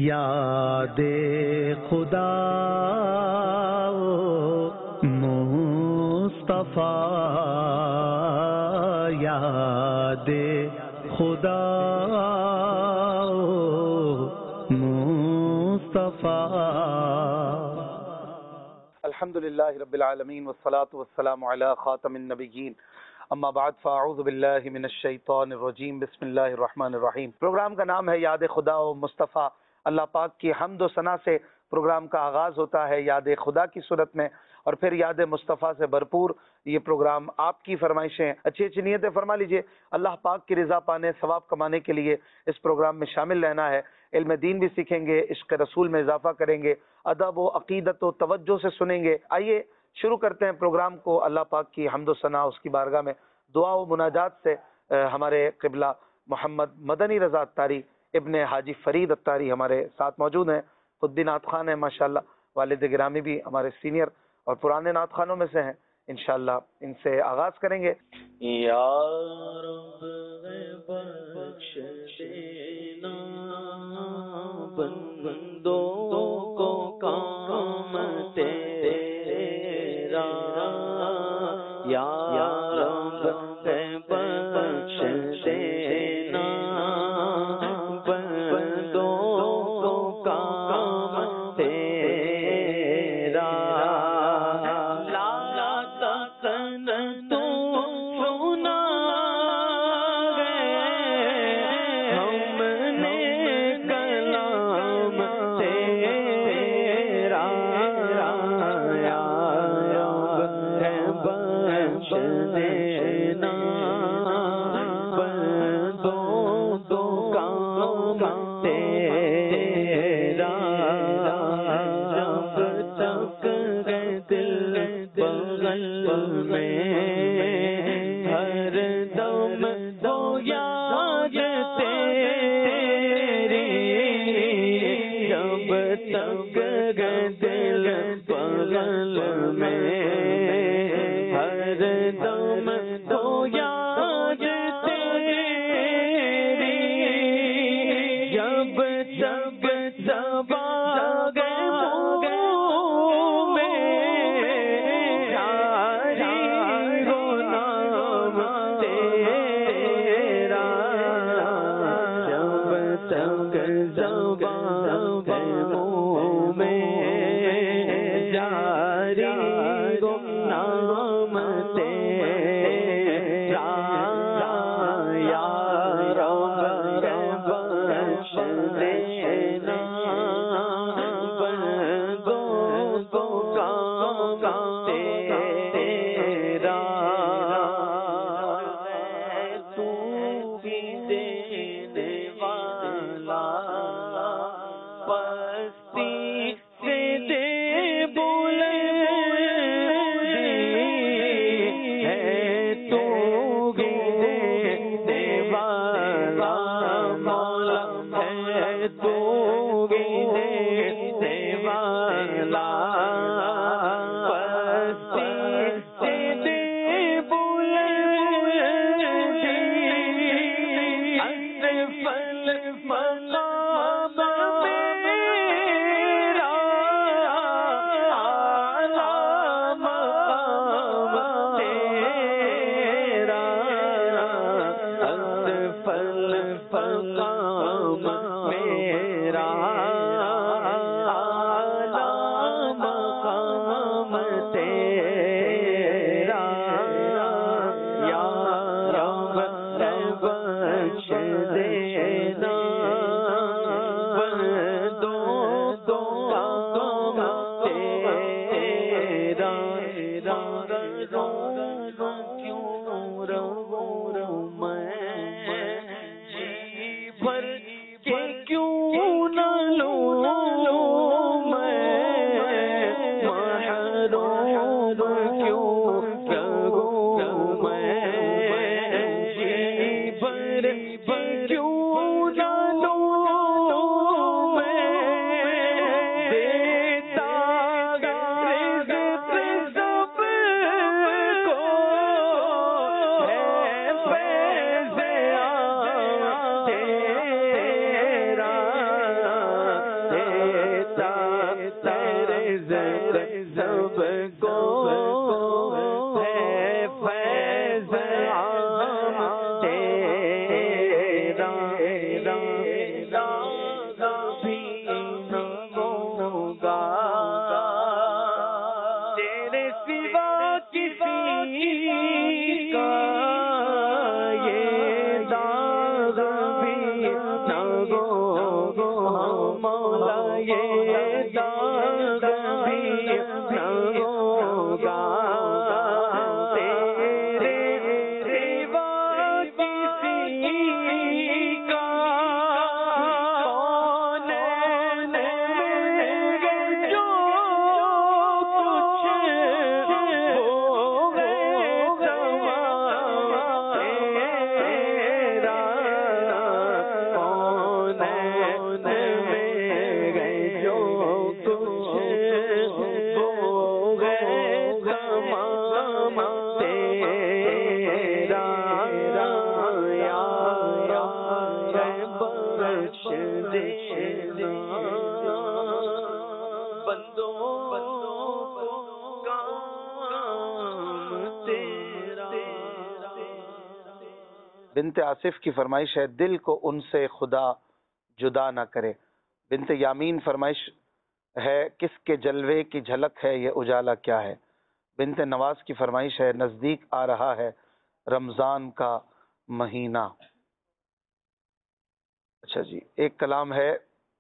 یاد خدا مصطفیٰ، یاد خدا مصطفیٰ۔ الحمدللہ رب العالمین والصلاة والسلام علی خاتم النبیین، اما بعد فاعوذ باللہ من الشیطان الرجیم، بسم اللہ الرحمن الرحیم۔ پروگرام کا نام ہے یاد خدا و مصطفیٰ۔ اللہ پاک کی حمد و ثنا سے پروگرام کا آغاز ہوتا ہے یاد خدا کی صورت میں، اور پھر یاد مصطفیٰ سے بھرپور یہ پروگرام آپ کی فرمائشیں، اچھی اچھی نیتیں فرما لیجئے۔ اللہ پاک کی رضا پانے، ثواب کمانے کے لیے اس پروگرام میں شامل رہنا ہے۔ علم دین بھی سیکھیں گے، عشق رسول میں اضافہ کریں گے، ادب و عقیدت و توجہ سے سنیں گے۔ آئیے شروع کرتے ہیں پروگرام کو اللہ پاک کی حمد و ثنا، اس کی بارگاہ میں دعا و مناجات سے۔ ہمارے قبلہ محمد مدنی رضا اتاری ابن حاجی فرید اتاری ہمارے ساتھ موجود ہیں، خود بھی نعت خوان ہیں ماشاءاللہ، والد گرامی بھی ہمارے سینئر اور پرانے نعت خوانوں میں سے ہیں۔ انشاءاللہ ان سے آغاز کریں گے۔ یا رب بخش دینا بندوں کو کام تیرا، یا رب بخش دینا بندوں کو کام تیرا، لا تقنط سنا ہم نے کلام تیرا، یا رب بخش دینا بندوں کو کام تیرا، جب تک ہے دل بغل میں ہر دم ہو یاد تیری، جب تک ہے دل بغل میں ہر دم ہو یاد تیری، جب تک سباگ میرا سب کو ہے فیض عام تیرا بھی نہ ہوگا تیرے سوا کسی کا یہ داغ بھی نہ ہوگا مولا یہ داغ بھی نہ ہوگا بنت آصف کی فرمائش ہے دل کو ان سے خدا جدا نہ کرے. بنت یامین فرمائش ہے کس کے جلوے کی جھلک ہے یہ اجالا کیا ہے. بنت نواز کی فرمائش ہے نزدیک آ رہا ہے رمضان کا مہینہ. اچھا جی، ایک کلام ہے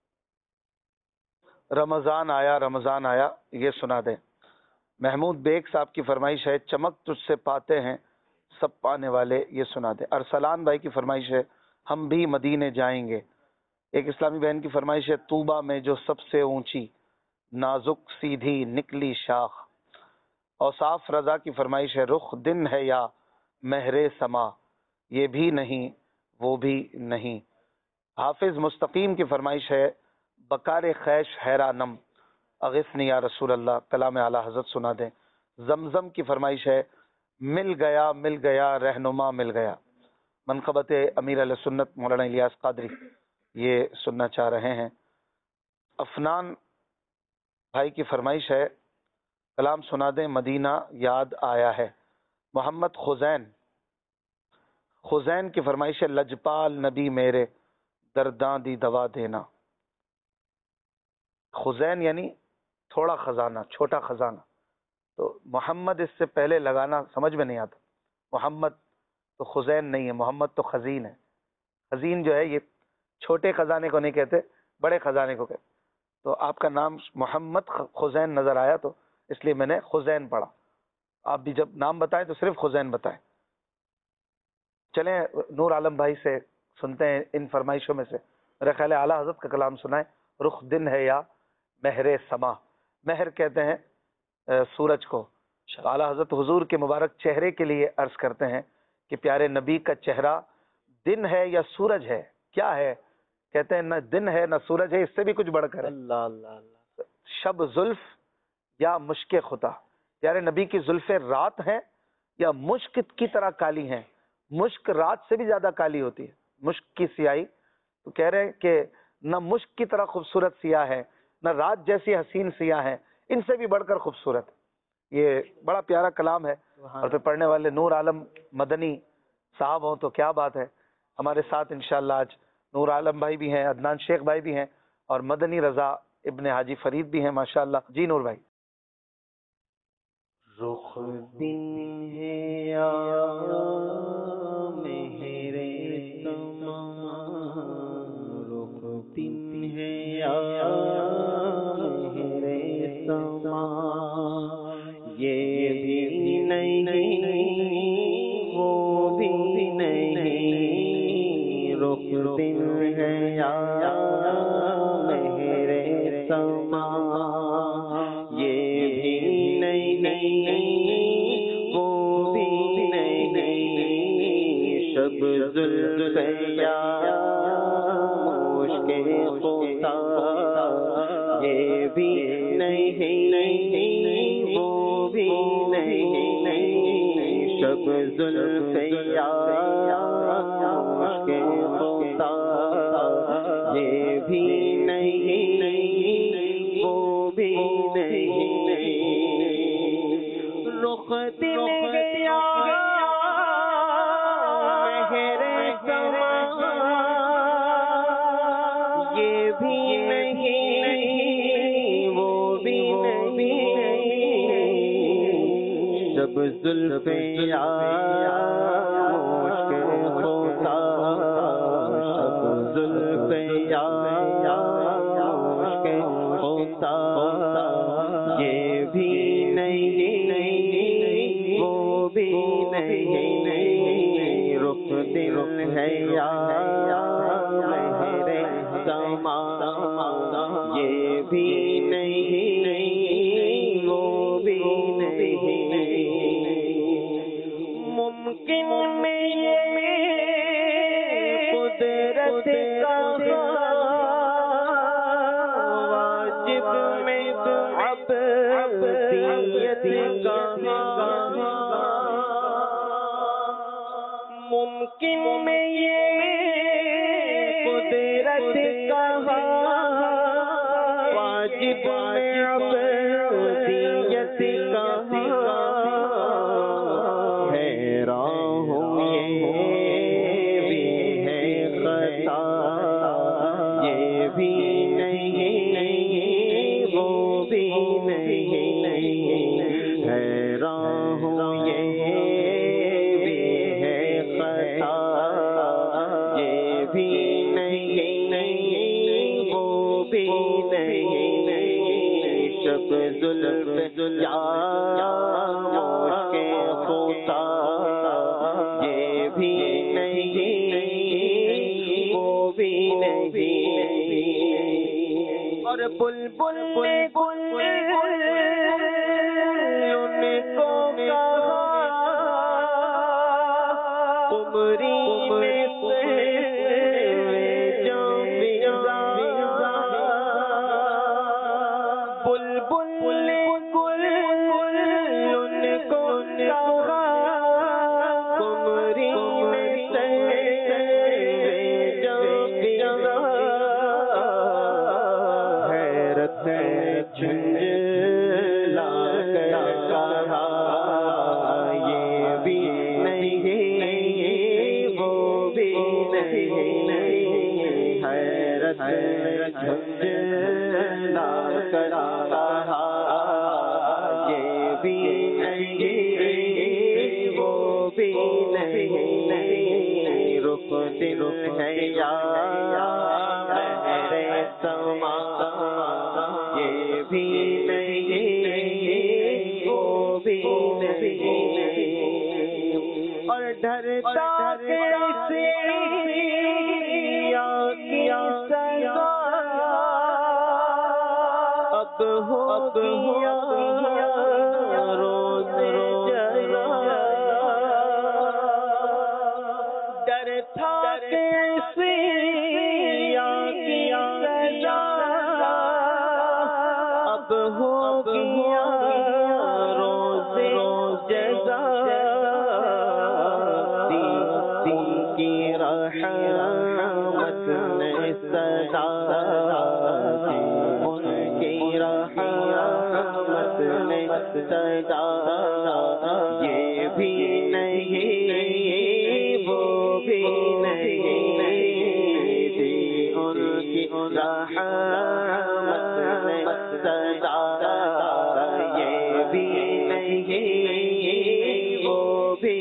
رمضان آیا یہ سنا دیں. محمود بیگ صاحب کی فرمائش ہے چمک تجھ سے پاتے ہیں سب پانے والے یہ سنا دیں. ارسلان بھائی کی فرمائش ہے ہم بھی مدینے جائیں گے. ایک اسلامی بہن کی فرمائش ہے طوبہ میں جو سب سے اونچی نازک سیدھی نکلی شاخ. اوصاف رضا کی فرمائش ہے رخ دن ہے یا مہر سما یہ بھی نہیں وہ بھی نہیں. حافظ مستقیم کی فرمائش ہے بکار خیش حیرانم اغثنی یا رسول اللہ کلام اعلی حضرت سنا دیں. زمزم کی فرمائش ہے مل گیا رہنما مل گیا. منقبت امیر علیہ سنت مولانا الیاس قادری یہ سننا چاہ رہے ہیں. افنان بھائی کی فرمائش ہے کلام سنا دیں مدینہ یاد آیا ہے. محمد خزین کی فرمائش ہے لجپال نبی میرے درداں دی دوا دینا. خزین یعنی تھوڑا خزانہ، چھوٹا خزانہ. تو محمد اس سے پہلے لگانا سمجھ میں نہیں آتا. محمد تو خزین نہیں ہے، محمد تو خزین ہے. خزین جو ہے یہ چھوٹے خزانے کو نہیں کہتے، بڑے خزانے کو کہتے. تو آپ کا نام محمد خزین نظر آیا تو اس لیے میں نے خزین پڑھا. آپ بھی جب نام بتائیں تو صرف خزین بتائیں. چلیں نور عالم بھائی سے سنتے ہیں ان فرمائشوں میں سے. میرا خیال ہے اعلیٰ حضرت کا کلام سنائیں رخ دن ہے یا مہر سما. مہر کہتے ہیں سورج کو. اعلیٰ حضرت حضور کے مبارک چہرے کے لیے عرض کرتے ہیں کہ پیارے نبی کا چہرہ دن ہے یا سورج ہے؟ کیا ہے؟ کہتے ہیں نہ دن ہے نہ سورج ہے، اس سے بھی کچھ بڑھ کر اللہ اللہ اللہ شب زلف یا مشک خطا. پیارے نبی کی زلفیں رات ہیں یا مشک کی طرح کالی ہیں؟ مشک رات سے بھی زیادہ کالی ہوتی ہے، مشک کی سیاہی. تو کہہ رہے ہیں کہ نہ مشک کی طرح خوبصورت سیاہ ہے نہ رات جیسی حسین سیاہ ہیں، ان سے بھی بڑھ کر خوبصورت. یہ بڑا پیارا کلام ہے. اور پھر پڑھنے والے نور عالم مدنی صاحب ہوں تو کیا بات ہے. ہمارے ساتھ انشاءاللہ آج نور عالم بھائی بھی ہیں، عدنان شیخ بھائی بھی ہیں اور مدنی رضا ابن حاجی فرید بھی ہیں ماشاءاللہ. جی نور بھائی. رخ دن ہے یا مہر سما، رخ دن ہے یا مہر سما، یہ بھی نہیں وہ بھی نہیں. رخ دن ہے یا مہر سما، یہ بھی نہیں وہ بھی نہیں. شب زلف یا مشک خطا، یہ بھی نہیں وہ بھی نہیں. شب زلف یا مشک خطا، یہ بھی نہیں وہ بھی نہیں. رخ دل گیا مہر سما یہ بھی نہیں وہ بھی نہیں جب زلف مشک ہوتا شب زلف مشک ہوتا یہ بھی نہیں وہ بھی نہیں رخ دل ہے یا مہر سما یہ بھی نہیں وہ بھی نہیں ممکن میں یہ قدرت کا واجب میں عبدیت کا ممکن میں یہ قدرت کا واجب میں عبدیت کا حیران ہوں یہ بھی ہے خطا یہ بھی نہیں وہ بھی نہیں حیران ہوں یہ بھی ہے خطا یہ بھی نہیں وہ بھی نہیں شب زلف مشک ہوتا یہ بھی نہیں وہ بھی نہیں اور بلبل گل ان کو کہا قمری میں سے بلبل گل ان کو کہا قمری میں سے حیرت جھنجھلا کر کہا یہ بھی نہیں وہ بھی نہیں حیرت جھنجھلا کر کہا یہ بھی نہیں وہ بھی نہیں رخ دل ہے یا مہر سما یہ بھی نہیں وہ بھی نہیں اور ڈرتا کیسے کیا سزا اب ہو گیا روز جزا ڈرتا کیسے کیا سزا اب ہو گیا روز جزا دین کی رحمت نے صدا ان کی رحمت نے صدا یہ بھی نہیں وہ بھی نہیں ان کی رحمت نے صدا یہ بھی نہیں وہ بھی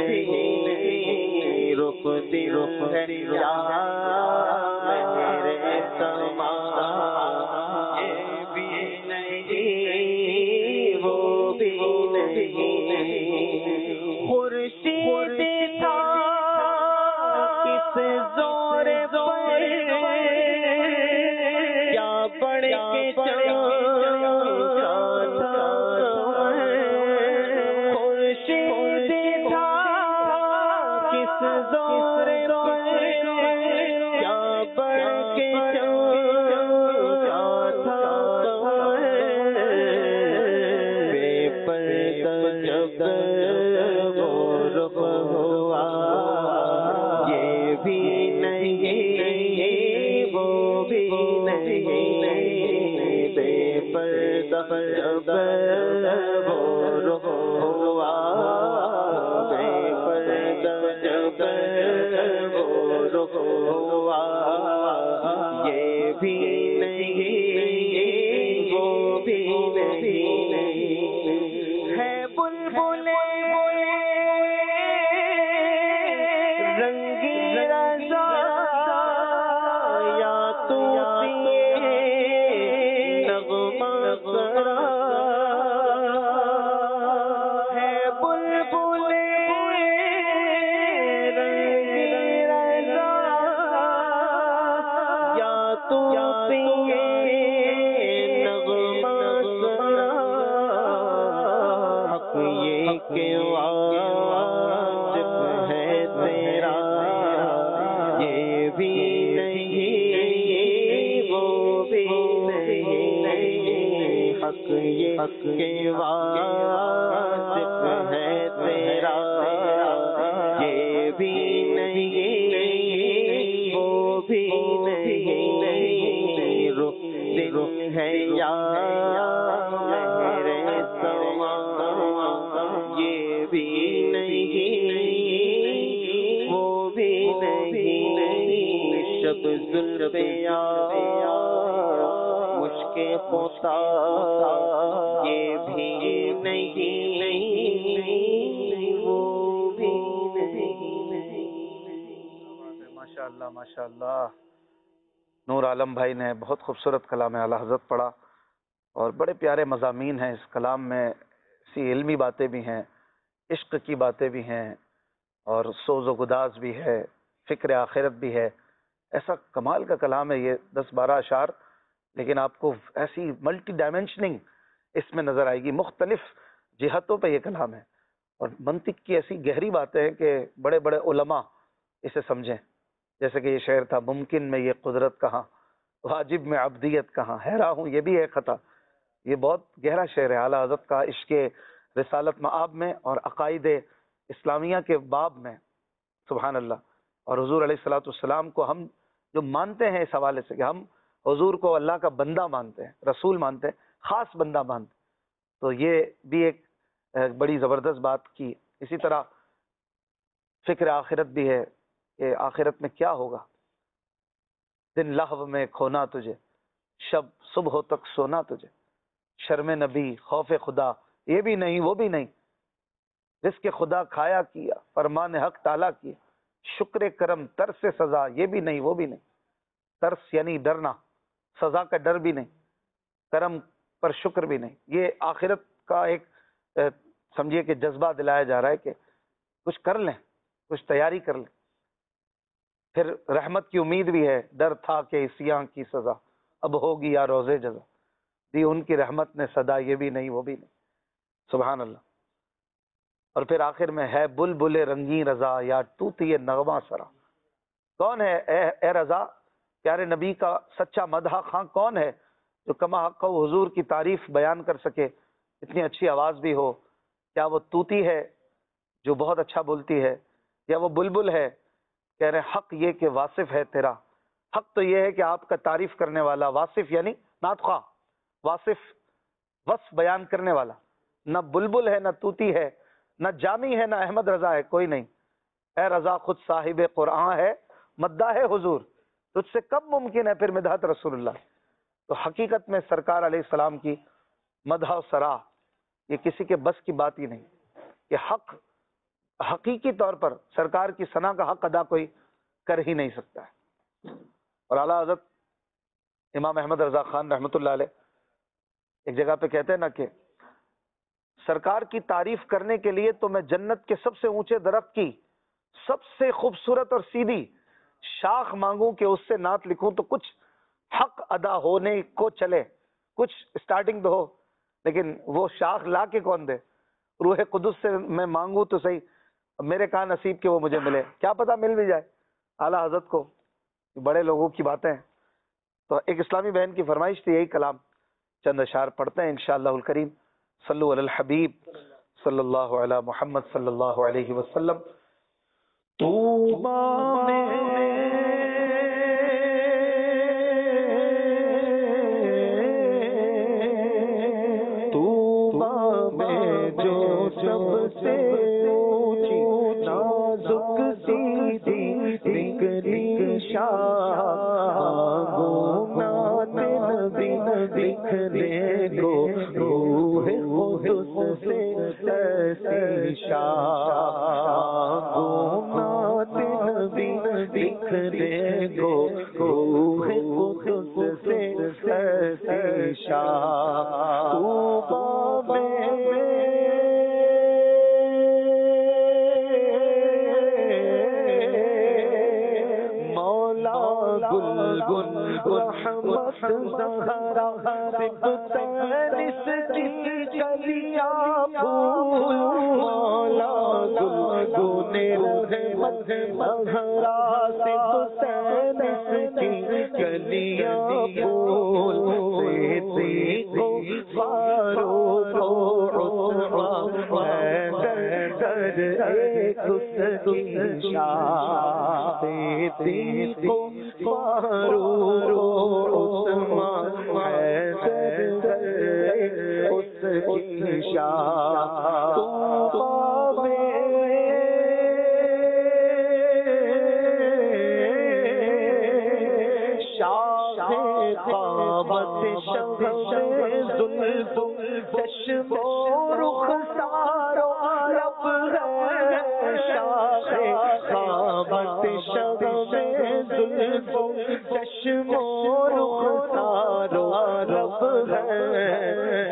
نہیں رخ دل ہے یا مہر سما یہ بھی نہیں وہ بھی نہیں خورشید تھا کس زور پر کیا بڑھ کے چمکا تھا خورشید تھا کس زور پر کیا بڑھ کے چمکا تھا بے پردہ جب وہ رخ ہوا یہ بھی نہیں وہ بھی نہیں بے پردہ جب وہ رخ ہوا بھی نہیں وہ بھی نہیں ہے بلبل رنگی رضا یا تو نغمہ سرا ہے بلبل رنگی رضا یا تو نغمہ سرا حق یہ کہ واجب ہے تیرا یہ بھی نہیں وہ بھی نہیں حق یہ کہ واجب ہے تیرا یہ بھی نہیں وہ بھی نہیں رخ ہے یا میرے سما یہ بھی نہیں وہ بھی نہیں شب زلف یا مشک خطا یہ بھی نہیں وہ بھی نہیں. ماشاء اللہ ماشاء اللہ. نور عالم بھائی نے بہت خوبصورت کلام اعلی حضرت پڑھا اور بڑے پیارے مضامین ہیں اس کلام میں. اسی علمی باتیں بھی ہیں، عشق کی باتیں بھی ہیں اور سوز و گداز بھی ہے، فکر آخرت بھی ہے. ایسا کمال کا کلام ہے یہ 10-12 اشعار، لیکن آپ کو ایسی ملٹی ڈائمینشننگ اس میں نظر آئے گی. مختلف جہتوں پہ یہ کلام ہے اور منطق کی ایسی گہری باتیں ہیں کہ بڑے بڑے علماء اسے سمجھیں. جیسے کہ یہ شعر تھا، ممکن میں یہ قدرت کہاں، واجب میں عبدیت کہاں، حیران ہوں یہ بھی ہے خطا. یہ بہت گہرا شعر ہے اعلیٰ حضرت کا عشق رسالت مآب میں اور عقائد اسلامیہ کے باب میں. سبحان اللہ. اور حضور علیہ الصلوۃ والسلام کو ہم جو مانتے ہیں اس حوالے سے کہ ہم حضور کو اللہ کا بندہ مانتے ہیں، رسول مانتے ہیں، خاص بندہ مانتے ہیں، تو یہ بھی ایک بڑی زبردست بات کی. اسی طرح فکر آخرت بھی ہے کہ آخرت میں کیا ہوگا. دن لہو میں کھونا تجھے، شب صبح تک سونا تجھے، شرم نبی خوف خدا یہ بھی نہیں وہ بھی نہیں، رزق خدا کھایا کیا، فرمان حق ٹالا کیا، شکر کرم ترس سزا یہ بھی نہیں وہ بھی نہیں. ترس یعنی ڈرنا، سزا کا ڈر بھی نہیں، کرم پر شکر بھی نہیں. یہ آخرت کا ایک سمجھیے کہ جذبہ دلایا جا رہا ہے کہ کچھ کر لیں، کچھ تیاری کر لیں. پھر رحمت کی امید بھی ہے، ڈر تھا کہ عصیاں کی سزا اب ہوگی یا روزے جزا، دی ان کی رحمت نے صدا یہ بھی نہیں وہ بھی نہیں. سبحان اللہ. اور پھر آخر میں ہے بلبل رنگی رضا یا ٹوٹی نغمہ سرا. کون ہے اے رضا، پیارے نبی کا سچا مدح خاں کون ہے جو کما حق حضور کی تعریف بیان کر سکے، اتنی اچھی آواز بھی ہو. کیا وہ طوطی ہے جو بہت اچھا بولتی ہے، یا وہ بلبل ہے؟ کہہ رہے حق یہ کہ واصف ہے تیرا. حق تو یہ ہے کہ آپ کا تعریف کرنے والا، واصف یعنی نعت خواہ، واصف وصف بیان کرنے والا. نہ بلبل ہے، نہ طوطی ہے، نہ جامی ہے، نہ احمد رضا ہے، کوئی نہیں. اے رضا خود صاحب قرآن ہے، مداح ہے حضور، تجھ سے کب ممکن ہے پھر مدحت رسول اللہ. تو حقیقت میں سرکار علیہ السلام کی مدح و سرا یہ کسی کے بس کی بات ہی نہیں. کہ حق حقیقی طور پر سرکار کی ثنا کا حق ادا کوئی کر ہی نہیں سکتا ہے. اور اعلیٰ حضرت امام احمد رضا خان رحمۃ اللہ علیہ ایک جگہ پہ کہتے ہیں نا کہ سرکار کی تعریف کرنے کے لیے تو میں جنت کے سب سے اونچے درخت کی سب سے خوبصورت اور سیدھی شاخ مانگوں کہ اس سے نعت لکھوں تو کچھ حق ادا ہونے کو چلے، کچھ سٹارٹنگ تو ہو. لیکن وہ شاخ لا کے کون دے؟ روح قدس سے میں مانگوں تو صحیح، میرے کہاں نصیب کہ وہ مجھے ملے، کیا پتہ مل بھی جائے. اعلیٰ حضرت کو بڑے لوگوں کی باتیں ہیں. تو ایک اسلامی بہن کی فرمائش تھی، یہی کلام چند اشعار پڑھتے ہیں انشاءاللہ الکریم. صلو علی الحبیب صلی اللہ علی محمد صلی اللہ علیہ وسلم. نازک سی نکلی شاہ نبی لکھنے کو روح قدس سے ایسی شان نعت نبی لکھنے کو روح قدس سے ایسی شان طوبی رحمت زہرا سبطینس کی کلیاں پھول مولا گلگن رحمت زہرا سبطینس کی کلیاں پھول سیدی کو فاروق عثمان ایک اس کی شان سیدی کو فاروق عثمان اس کی شان طوبی میں شاہ قامت شب زلف چشم و رخسار و لب ہے شاہ قامت شب زلف چشم و رخسار و لب ہے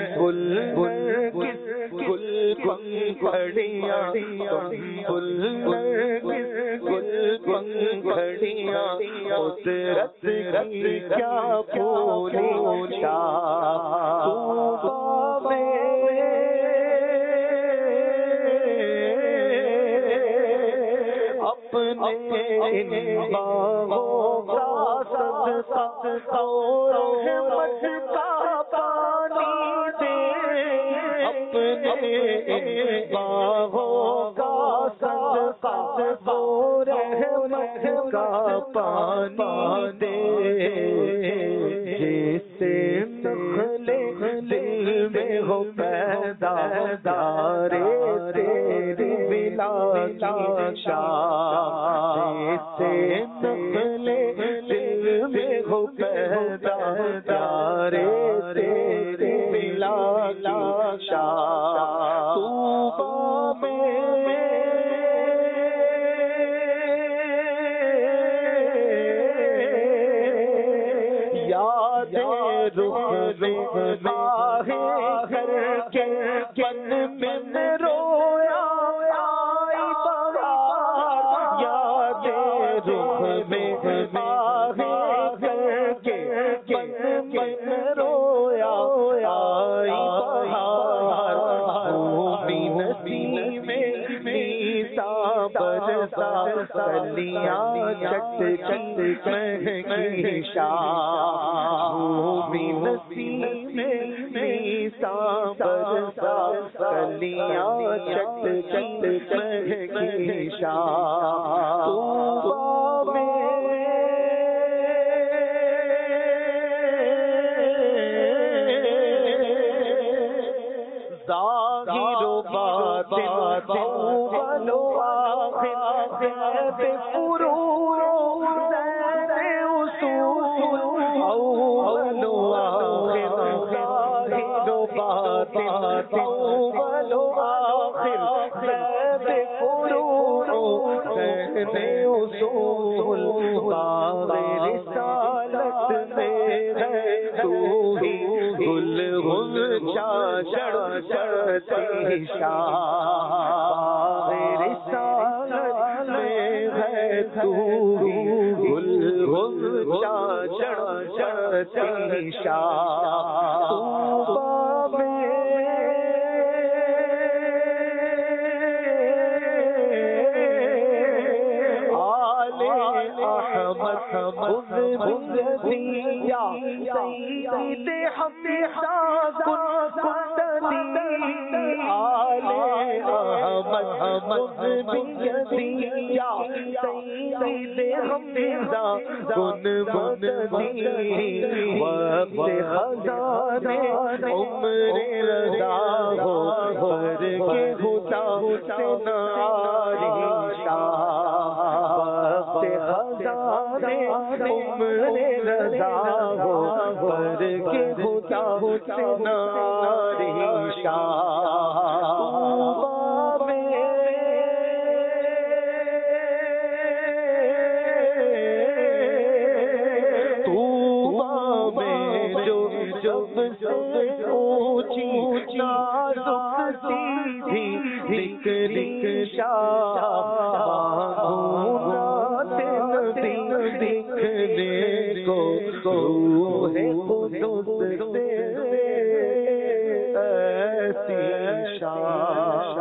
گل پنکھڑیاں گل پنکھڑیاں قدرت کی کیا پھولی شان طوبی اپنے باغوں کا صدقہ رحمت کا پانی دے اپنے باغوں کا صدقہ رحمت کا پانی دے جیسے نخل دل میں ہو پیدا دارے تیری بلا کی شان جیسے نخل دل میں ہو پیدا دارے تیری بلا کی شان طوبی میں یاد رخ ماہ گھر کے بن میں رویا آئی بہار یاد رخ میں ماہ گھر کے بن میں رویا آئی بہار بھومی نسیم میسا برسا کلیاں چٹ چٹ مہکی شان بھومی نسیم میسا برسا کلیاں چٹ چٹ مہکی شان طوبی میں ظاہر و باطن اول و آخر زید فروع زید اصول اول و آخر ظاہر و باطن اول و آخر زید فروع زید اصول باغ رسالت میں ہے تو ہی گل چڑھتی شان باغ رسالت میں ہے تو گل چڑھتی شان طوبی میں آل احمد بندیا سید حمزہ آل احمد بندیا سید حمزہ گنبندی وقت خزانے عمر رضا ہو پر کے ہوتا سناری شان وقت خزانے عمر رضا ہو پر کے خدا سے ناری شاہ جب سے اونچی نازک سیدھی ذکری شاہ نبی دکھنے کو روح قدس سے ایسی شاہ.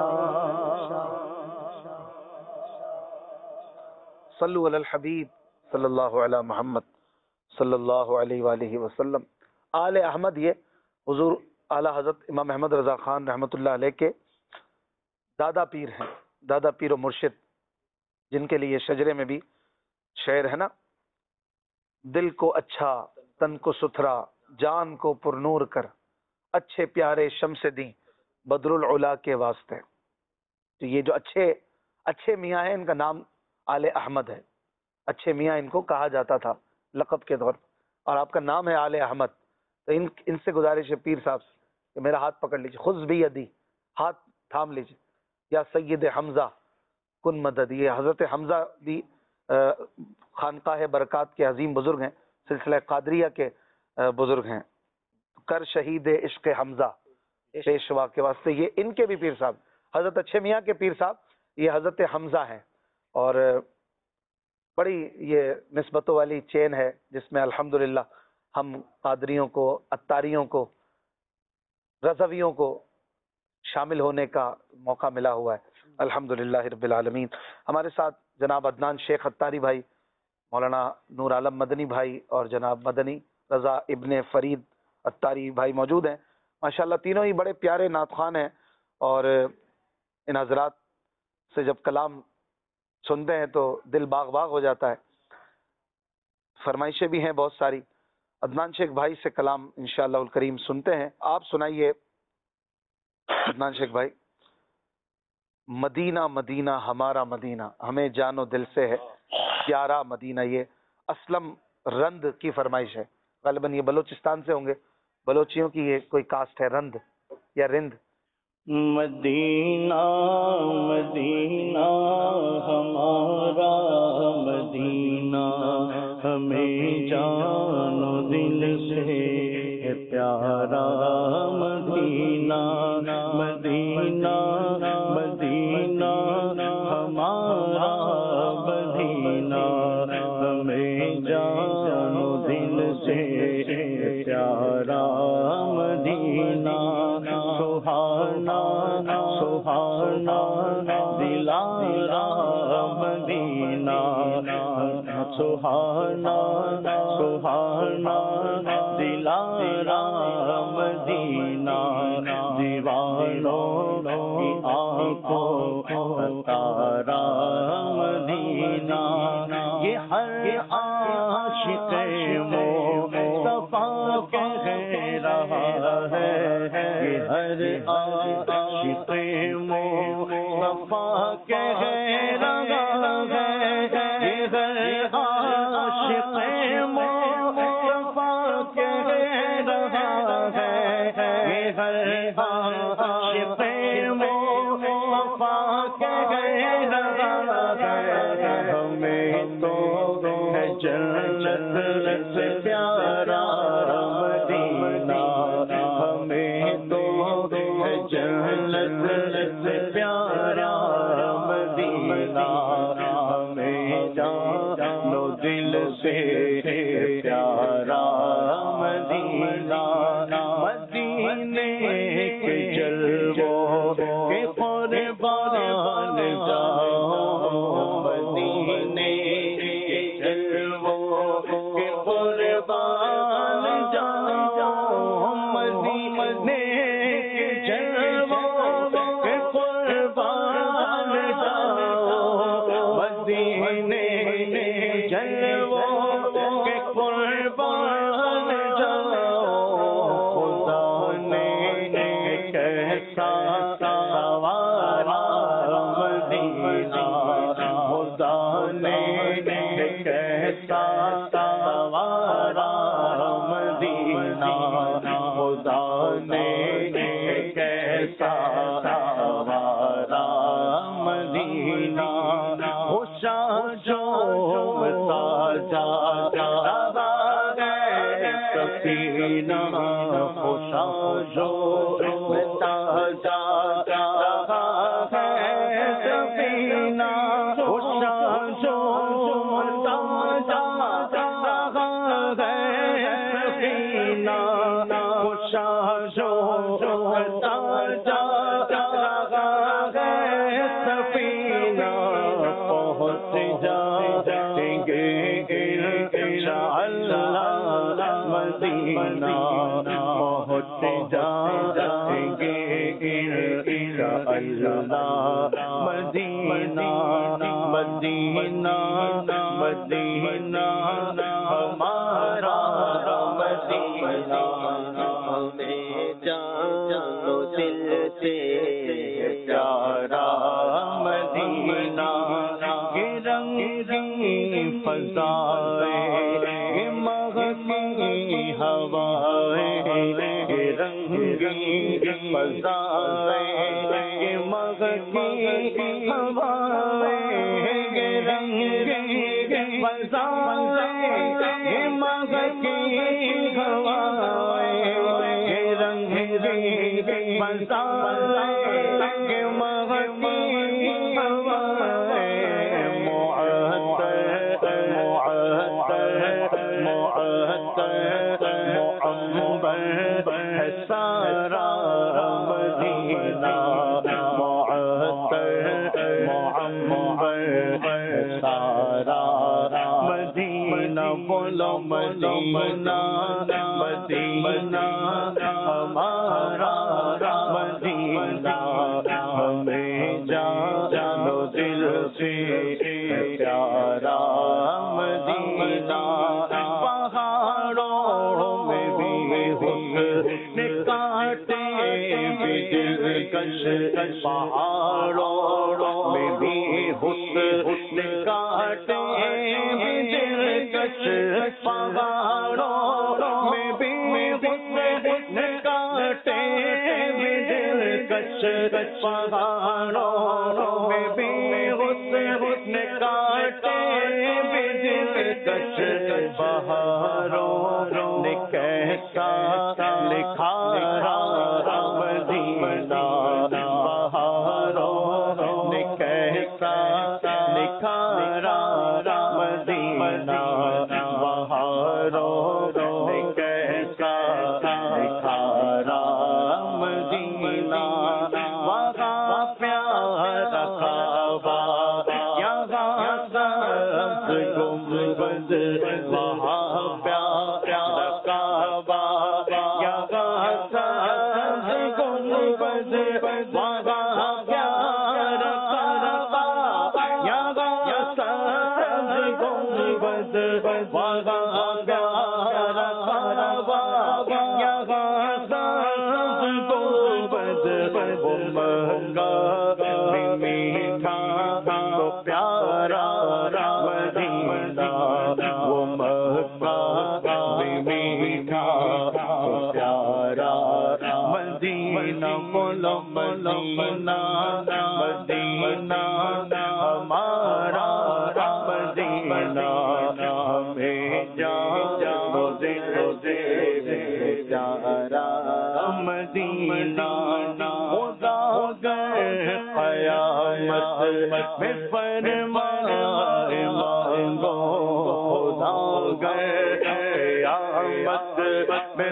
صلو علی الحبیب صلی اللہ علی محمد صلی اللہ علیہ وآلہ وسلم. آل احمد یہ حضور اعلی حضرت امام احمد رضا خان رحمۃ اللہ علیہ کے دادا پیر ہیں، دادا پیر و مرشد، جن کے لیے شجرے میں بھی شعر ہے نا، دل کو اچھا تن کو ستھرا جان کو پرنور کر، اچھے پیارے شمس دیں بدر العلا کے واسطے. تو یہ جو اچھے میاں ہیں، ان کا نام آل احمد ہے. اچھے میاں ان کو کہا جاتا تھا لقب کے طور پر، اور آپ کا نام ہے آل احمد. تو ان سے گزارش ہے پیر صاحب سے کہ میرا ہاتھ پکڑ لیجیے، خذ بیدی، ہاتھ تھام لیجیے. یا سید حمزہ کن مدد. یہ حضرت حمزہ بھی خانقاہ برکات کے عظیم بزرگ ہیں، سلسلہ قادریہ کے بزرگ ہیں. کر شہید عشق حمزہ پیشوا کے واسطے. یہ ان کے بھی پیر صاحب، حضرت اچھے میاں کے پیر صاحب یہ حضرت حمزہ ہیں. اور بڑی یہ نسبتوں والی چین ہے جس میں الحمدللہ ہم قادریوں کو، اتاریوں کو، رضویوں کو شامل ہونے کا موقع ملا ہوا ہے الحمدللہ رب العالمین. ہمارے ساتھ جناب عدنان شیخ اتاری بھائی، مولانا نور عالم مدنی بھائی اور جناب مدنی رضا ابن فرید اتاری بھائی موجود ہیں. ماشاءاللہ تینوں ہی بڑے پیارے نعت خوان ہیں، اور ان حضرات سے جب کلام سنتے ہیں تو دل باغ باغ ہو جاتا ہے. فرمائشیں بھی ہیں بہت ساری. عدنان شیخ بھائی سے کلام انشاءاللہ الکریم سنتے ہیں. آپ سنائیے عدنان شیخ بھائی. مدینہ مدینہ ہمارا مدینہ، ہمیں جان و دل سے ہے پیارا مدینہ. یہ اسلم رند کی فرمائش ہے. غالباً یہ بلوچستان سے ہوں گے، بلوچیوں کی یہ کوئی کاسٹ ہے، رند یا رند. مدینہ مدینہ ہمارا مدینہ، ہمیں جان و دل سے ہے پیارا مدینہ. مدینہ مدینہ ہمارا مدینہ، ہمیں جان و دل سے ہے پیارا مدینہ. سبحانہ سبحانہ دلارا مدینہ، سبحانہ سبحانہ دلارا مدینہ. دیوانوں کی آنکھوں تارا مدینہ. یہ ہر عاشق مصطفیٰ کہہ رہا ہے، یہ ہر عاشق مصطفیٰ کہہ رہا ہے، یہ ہر عاشق مصطفیٰ کہہ رہا ہے، یہ ہر عاشق مصطفیٰ کہہ رہا ہے. ہمیں تو ہے جنت سے پیارا مدینہ، ہمیں تو ہے جنت سے پیارا مدینہ. ہمیں جان و دل سے پیارا مدینہ. مدینے کے جلووں کے قربان جاؤ، مدینے کے جلووں کے قربان جاؤ، مدینے کے جلووں کے قربان جاؤ، مدینے کے جلووں کے قربان جاؤ. خدا نے کیسا سنوارا مدینہ، خوشا جو ساجا سفینہ، خوشا جو ساجا سفینہ، خوشا جو ساجا سفینہ، خوشا جو ساجا سفینہ، پہنچ جائیں گے انشاءاللہ مدینہ، پہنچ جائیں گے انشاءاللہ مدینہ، مدینہ مدینہ ہمارا مدینہ، ہمیں جان و دل سے پیارا مدینہ، یہ رنگی فضائیں، مہکی ہوائیں، یہ رنگی فضائیں، مہکی ہوائیں، یہ رنگی فضائیں، مہکی ہوائیں، یہ رنگی فضائیں، مہکی ہوائیں، معطر معمر ہے سارا مدینہ، معطر معمر ہے سارا مدینہ، بولو مدینہ مدینہ ہمارا مدینہ، ہمیں جان و دل سے پیارا مدینہ، پہاڑوں میں بھی حسن کاٹے بھی دلکش، پہاڑوں میں بھی حسن کاٹے بھی دلکش، پہاڑوں میں بھی حسن کاٹے بھی دلکش، پہاڑوں میں بھی حسن کاٹے بھی دلکش، بہاروں نے کیسا لکھا مدینہ، بہاروں نے کیسا لکھا مدینہ، بہاروں نے کیسا لکھا مدینہ، وہاں پیارا کعبہ، یہاں سبز گنبد، وہاں پیارا کعبہ، یہاں سبز گنبد، وہاں پیارا کعبہ، یہاں سبز گنبد، وہاں پیارا کعبہ، یہاں سبز گنبد، وہ مہنگا بھی میٹھا تو پیارا مدینہ، وہ مہنگا بھی میٹھا تو پیارا مدینہ، بولو مدینہ مدینہ ہمارا مدینہ، ہمیں جان و دل سے پیارا مدینہ، خدا گر قیامت میں فرمائے مانگو، خدا گر قیامت میں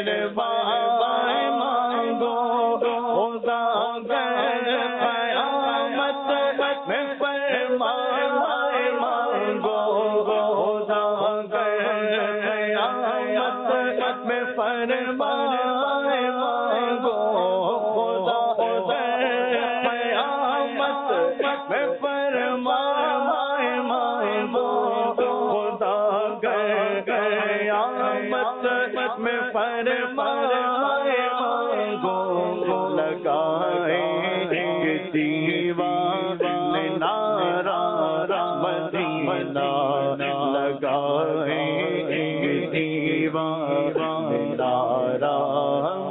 فرمائے مانگو، خدا گر قیامت میں فرمائے مانگو، خدا گر قیامت میں فرمائے مانگو، خدا گر قیامت میں فرمائے مانگو، خدا گر قیامت میں فرمائے مانگو، لگائیں گے دیوان نعرہ مدینہ، لگائیں گے دیوان نعرہ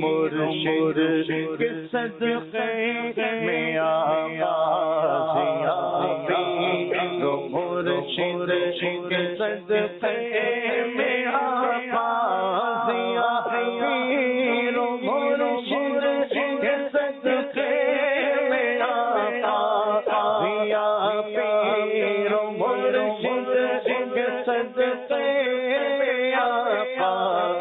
مرشد کے صدقے میں آقا ضیا پیر مرشد کے صدقے میں آقا ضیا پیر مرشد کے صدقے میں آقا ضیا پیر مرشد کے صدقے میں آقا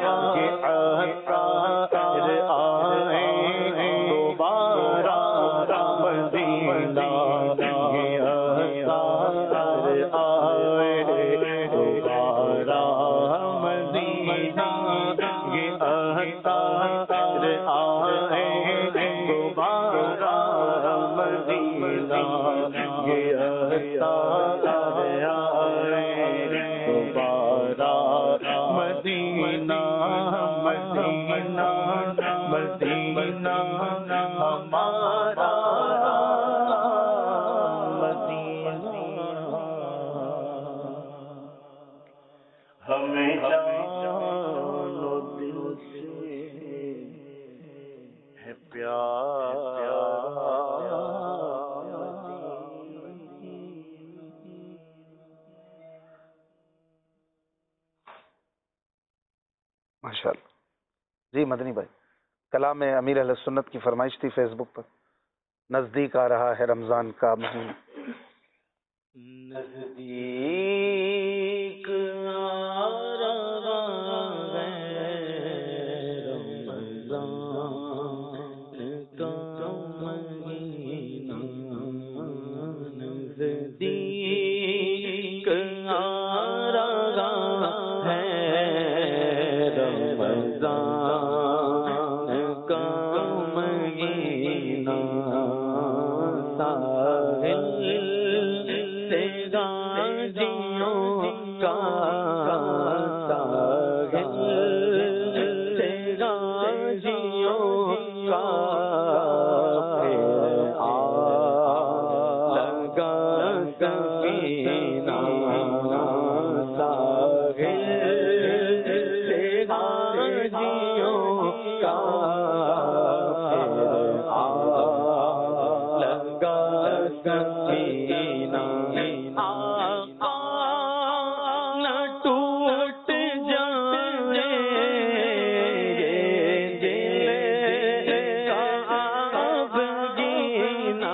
ماشاءاللہ. جی مدنی بھائی، کلام امیر اہل سنت کی فرمائش تھی فیس بک پر. نزدیک آ رہا ہے رمضان کا مہینہ. نزدیک آ رہا ہے رمضان کا مہینہ، نزدیک آ رہا ہے رمضان کا مہینہ، ساحل سے غازیوں کا، ساحل سے غازیوں کا لگا سفینہ، ساحل سے غازیوں کا لگا سفینہ. آقا نہ ٹوٹ جائے دل کا اب جینا،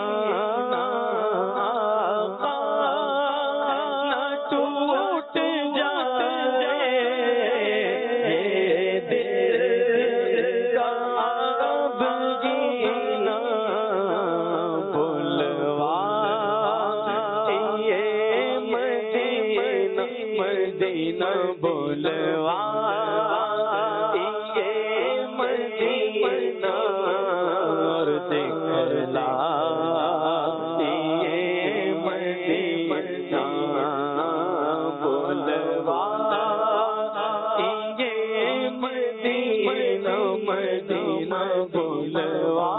آقا نہ ٹوٹ جائے دل کا اب جینا، بلوا مدینہ بلوا مدینہ اور دکھلا مدینہ، بلوا مدینہ مدینہ بلوا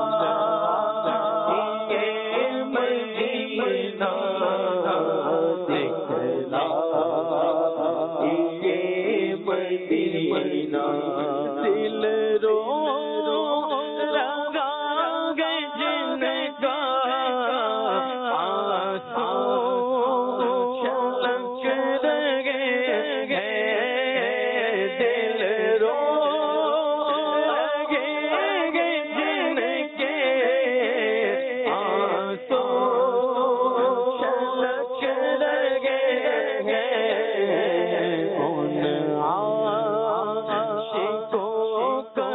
مدینہ دکھلا مدینہ. دل رو رہا ہے جن کا آنسو چھلک رہے ہیں، دل رو رہے ہیں جن کے آنسو چھلک رہے ہیں، ان عاشقوں کا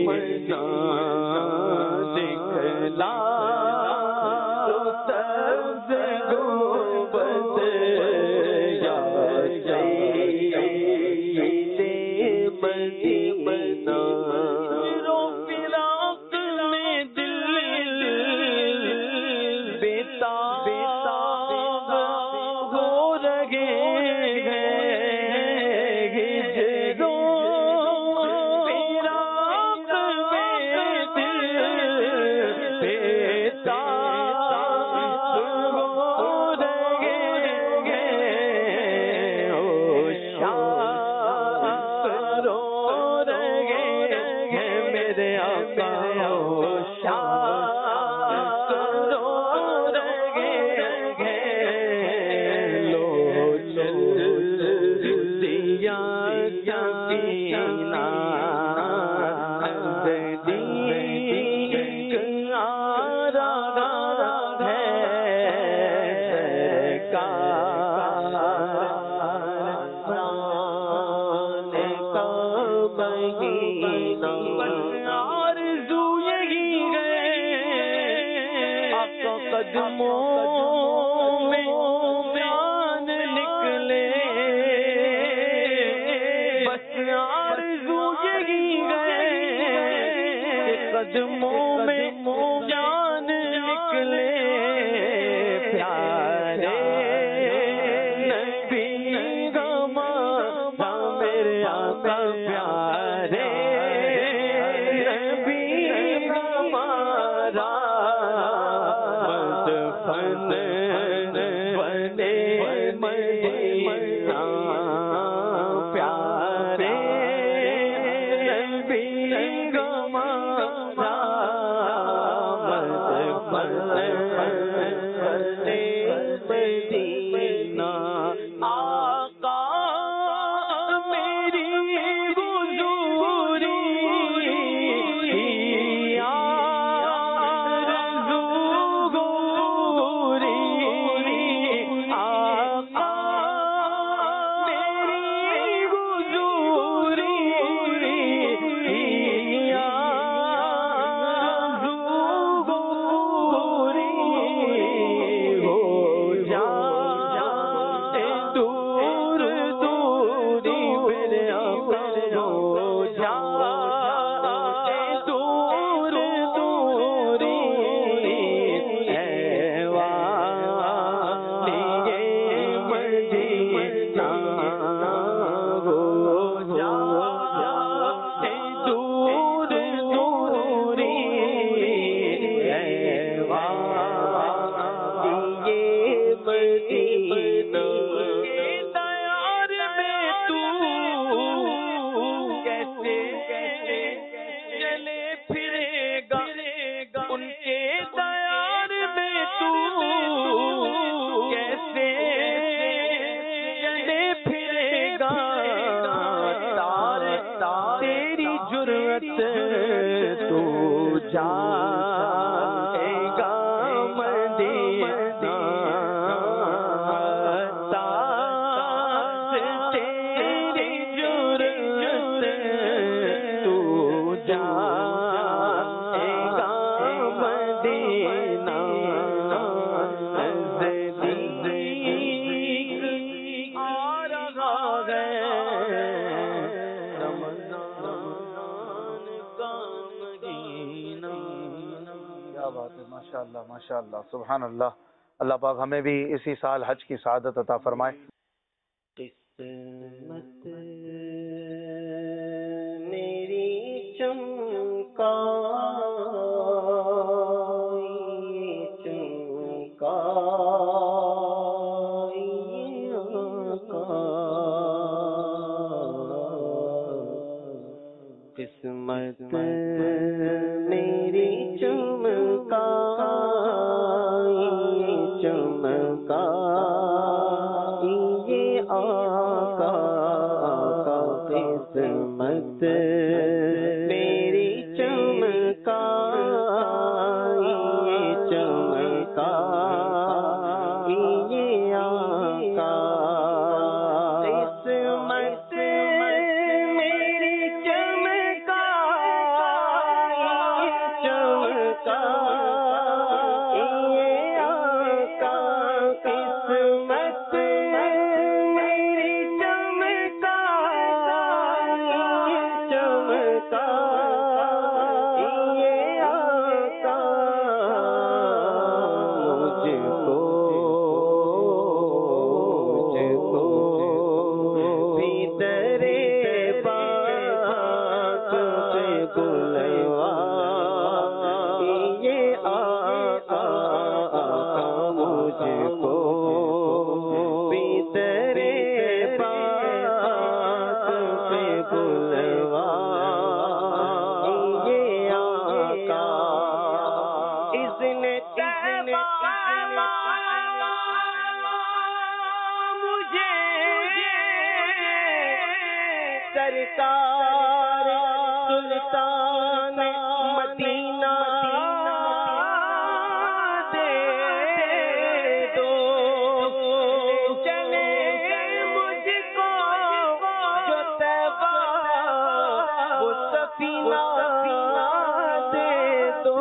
دکھلا تو سبز گنبد یا سید مدینہ رو فراق میں دل بےتاب ہو رہے قدموں میں جان نکلے بس آرزو یہی ہے قدموں میں جان نکلے پیارے نبی ہمارا میرے آقا پیارے نبی ہمارا بنے مدینہ پیارے نبی ہمارا بنے مدینہ آقا میری حضوری تو جائے گا مدینہ تیری جرأت تو جائے گا مدینہ نزدیک آ رہا ہے ماشاء اللہ ماشاء اللہ سبحان اللہ. اللہ پاک ہمیں بھی اسی سال حج کی سعادت عطا فرمائے. قسمت میری قسمت میری یہ آقا قسمت میری چمکائی سرکار سلطان مدینہ دے دو، چلے مجھ کو جو طیبہ وہ سفینہ دے دو،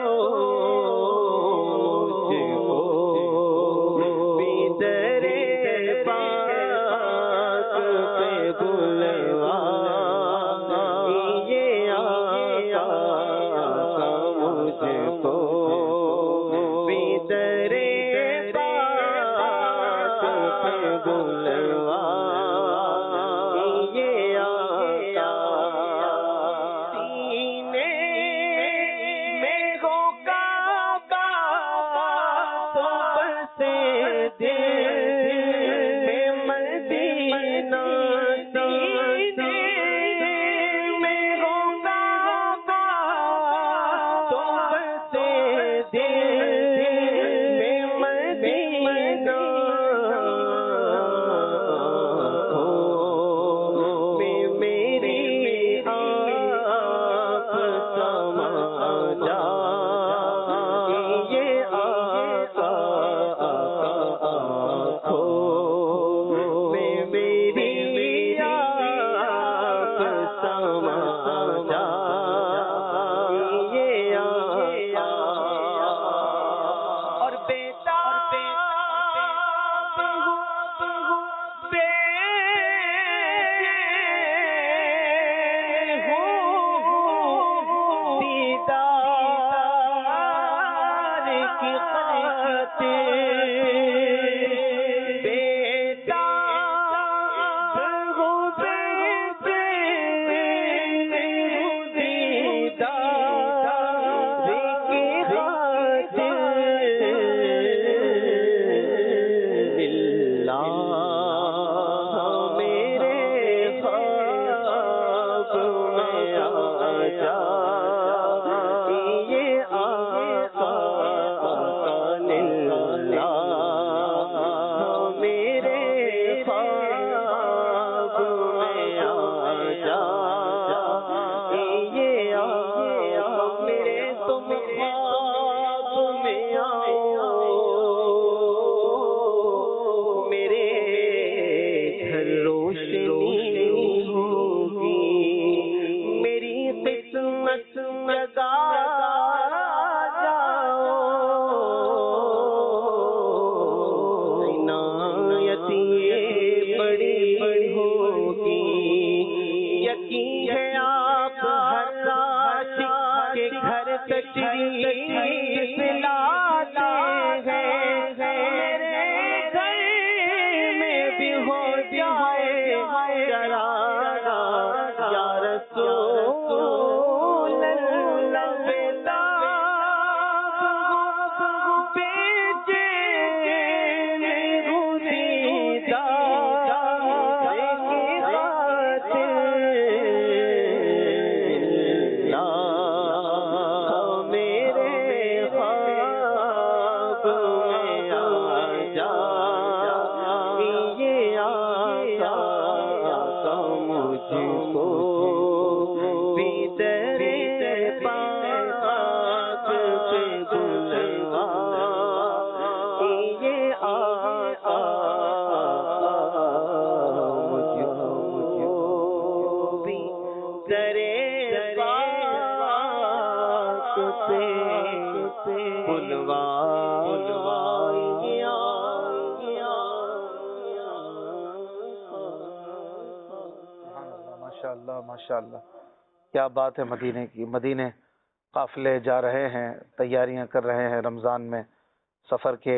ماشاءاللہ کیا بات ہے مدینے کی. مدینے قافلے جا رہے ہیں، تیاریاں کر رہے ہیں رمضان میں، سفر کے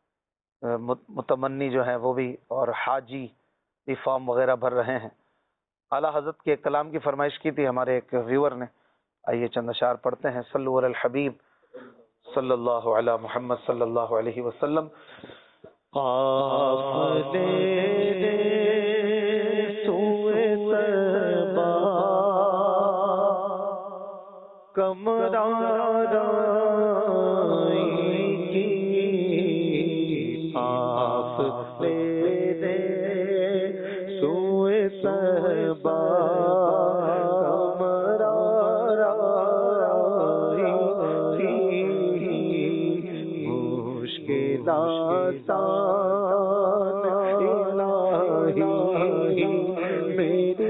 متمنی جو ہیں وہ بھی، اور حاجی بھی فارم وغیرہ بھر رہے ہیں. اعلیٰ حضرت کے کلام کی فرمائش کی تھی ہمارے ایک ویور نے، آئیے چند اشعار پڑھتے ہیں. صلو علی الحبیب صلی اللہ علی محمد صلی اللہ علیہ وسلم. سوئے صحبا میری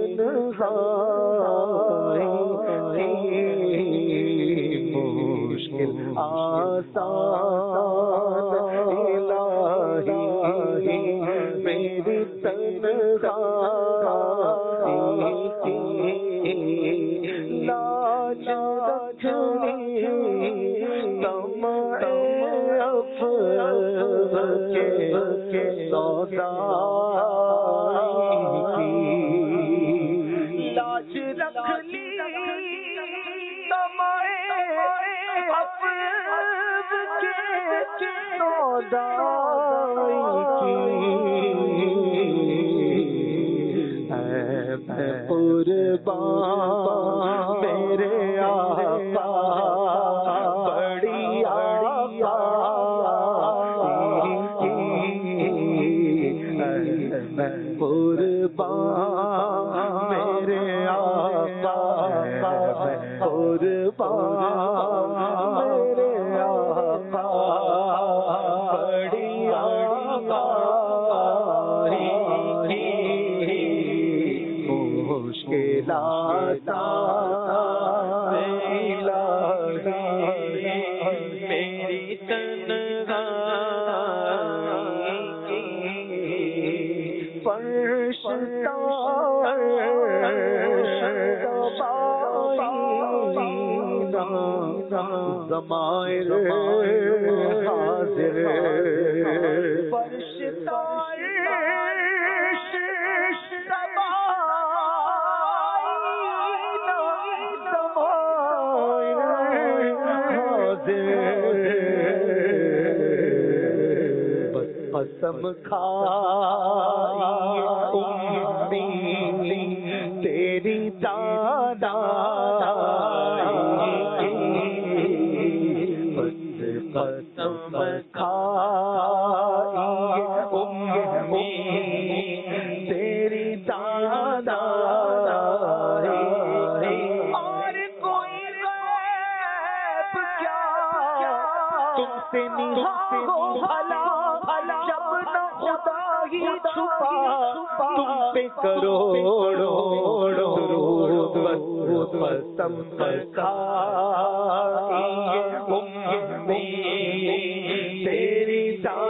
تنہائی مشکل آسان الہی میری تنہائی لاج رکھنی طمع افروز کے سودائی لاج رکھ لی طمع افروز کے قربان میرے آقا بڑی آقا قربان میرے آقا قربان میرے آقا بڑی آقا مشکلات میری تنہائی فرش ضمائر حاضر فرش قسم کھائی امی تیری دادائی بس قسم کھائی امی تیری دادائی اور کوئی غیب کیا تم سے نہا ہو بھلا جب نہ خدا ہی چھپا تم پہ کروڑوں درود قسم کھائی امی تیری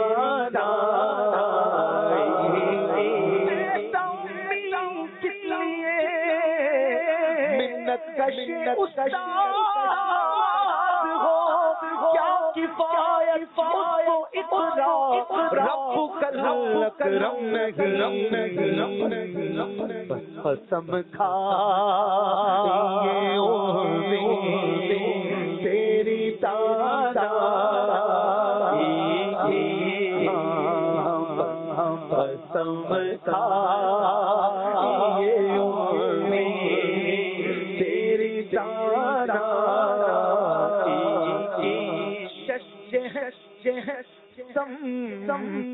دادائی کس لیے منت کش استاد ہو کیا کفایت اقرا رب کلکرم قسم کھائیے امی تیری دادائی قسم کھائیے امی تیری دادائی سمت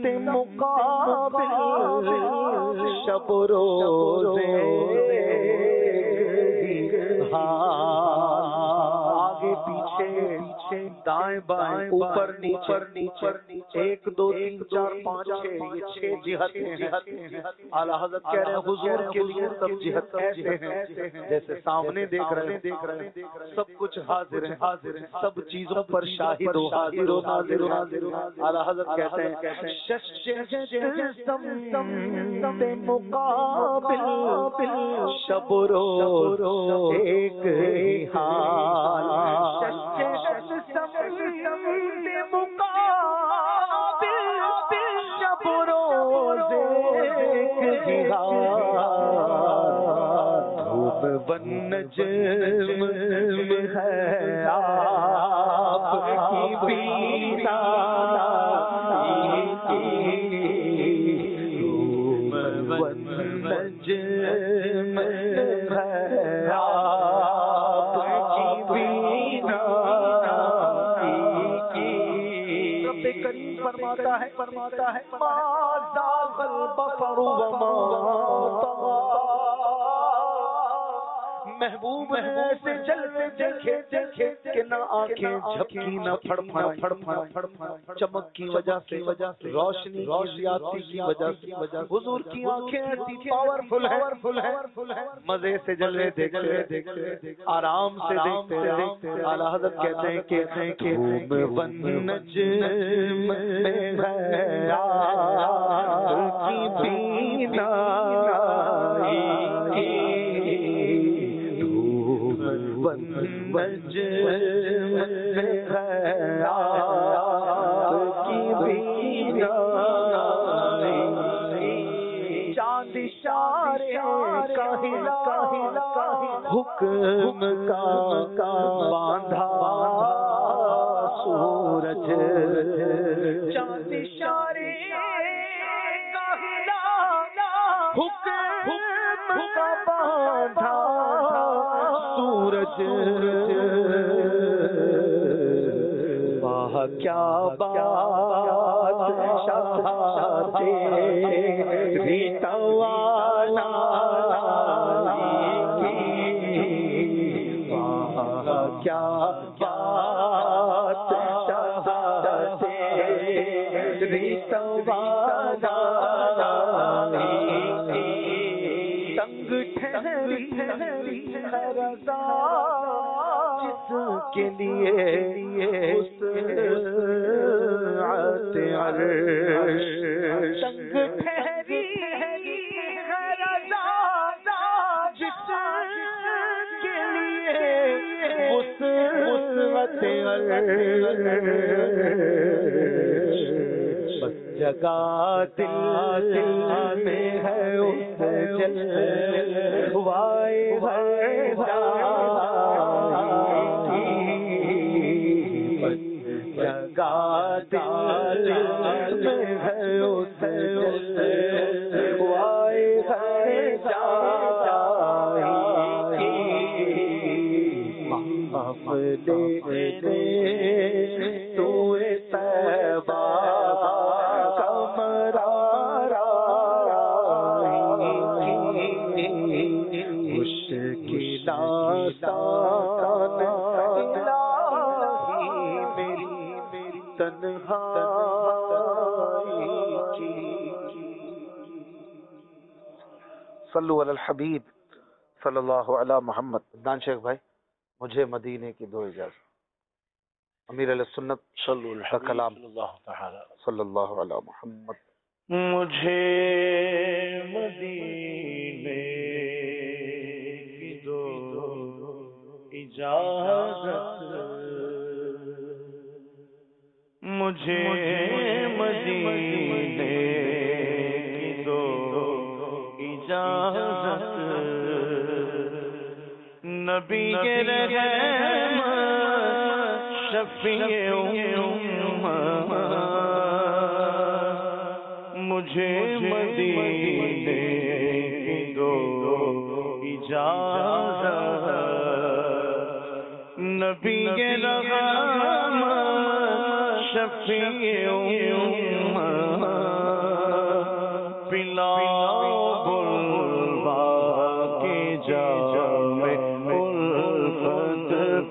مقابل شب روزے آگے پیچھے دائیں بائیں اوپر نیچے ایک دو تین چار پانچ چھ یہ چھ جہتیں ہیں اعلیٰ حضرت کہہ رہے ہیں حضور کے لیے سب جہت ایسے ہیں جیسے سامنے دیکھ رہے ہیں سب کچھ حاضر ہے سب چیزوں پر شاہد ہو حاضر ہو ناظر ہو اعلیٰ حضرت کہتے ہیں مقابل شب روز ایک حال شب روز ایک دھوپ ونجم ہے آپ کی دھوپ ونجم ہے آپ کی رب کریم فرماتا ہے ما زاغ البصر وما طغى محبوب نے ایسے چلتے دیکھے کہ نہ آنکھیں جھپکی نہ پھڑ چمک کی وجہ سے روشنی کی زیادتی کی وجہ سے حضور کی آنکھیں ایسی پاورفل ہیں مزے سے جلوے دیکھتے آرام سے دیکھتے اعلیٰ حضرت کہتے ہیں کہ دھوم بن نجم میں ہے کی بینا چاند اشارے حکم کا باندھا سورج چاند اشارے حکم کا باندھا سورج واہ کیا بات شاہ تیری توانا واہ کیا بات شاہ تیری توانا تنگ ٹھہری ہے رضا جس کے لیے وسعت عرش تنگ ٹھہری ہے رضا جس کے لیے وسعت عرش بس جگہ دل میں ہے اس جلوائے ہر جگہ دل میں ہے اس جلوائے ہر معاف دے تو طیبہ صلو علی الحبیب صلی اللہ علی محمد. عدنان شیخ بھائی مجھے مدینے کی دو اجازت. امیر علیہ سنت کا کلام صلی اللہ علی محمد. مجھے مدینے کی دو اجازت مجھے مدینے کی دو اجازت نبی کے رحمت شفیع امت مجھے مدینے کی دو اجازت نبی کے رحمت شفیع امت پلاؤ بلوا کے جام الفت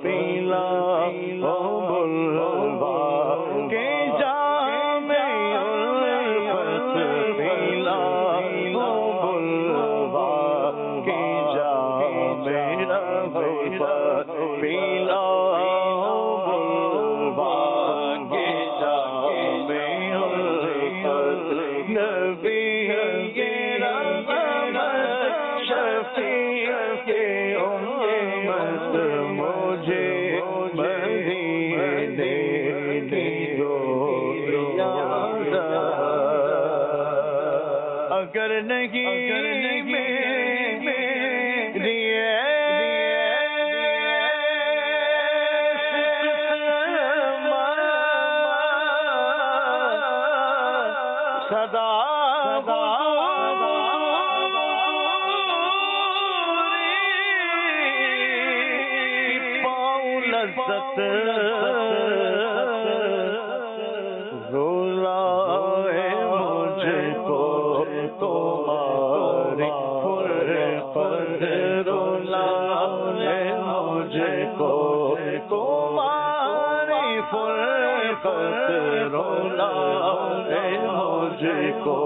پلاؤ بلوا کے جام الفت پلاؤ بلوا کے جام الفت پلاؤ اگر نہیں میری صدا پاؤں لذت رولا ہے مجھ کو تمہاری پر رولا کو تمہاری فرقت رونا ہے مجھ کو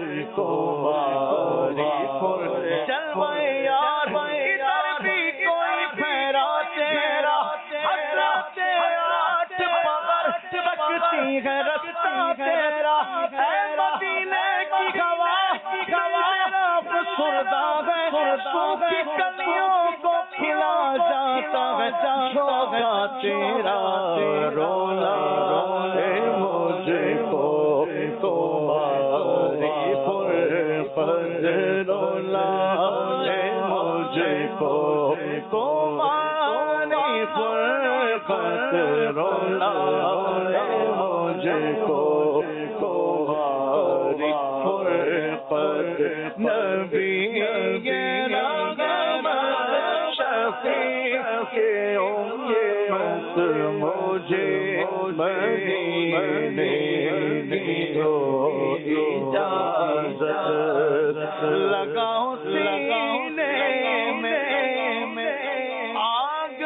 تمہاری فرقت جلوہ یار ادھر بھی کوئی پھیرا تیرا حضرت آٹھ مگر بچتی ہے رستہ تیرا اے مدینے کی ہوا میرا فسردہ ہے سوکھی کلیوں کو کھلا جاتا ہے جھونکا تیرا رونا ہے مجھ کو تمہاری فرقت رونا ہے مجھ کو تمہاری فرقت رونا ہے مجھ کو تمہاری فرقت نبی امت مجھے مدینے کی دو اجازت لگاؤ سینے میں آگ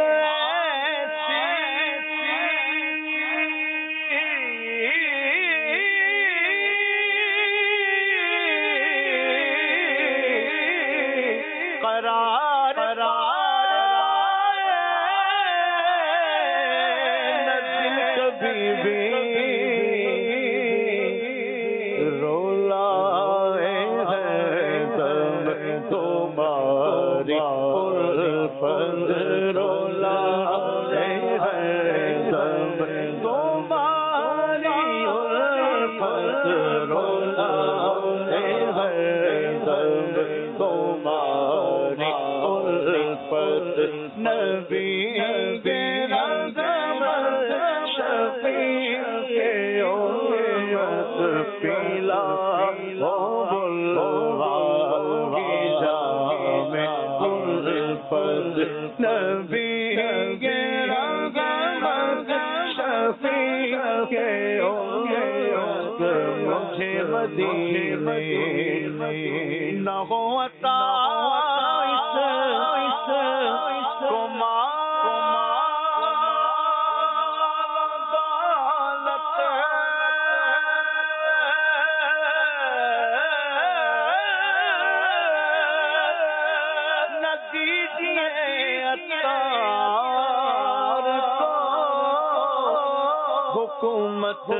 نہ ہو عطا حکومت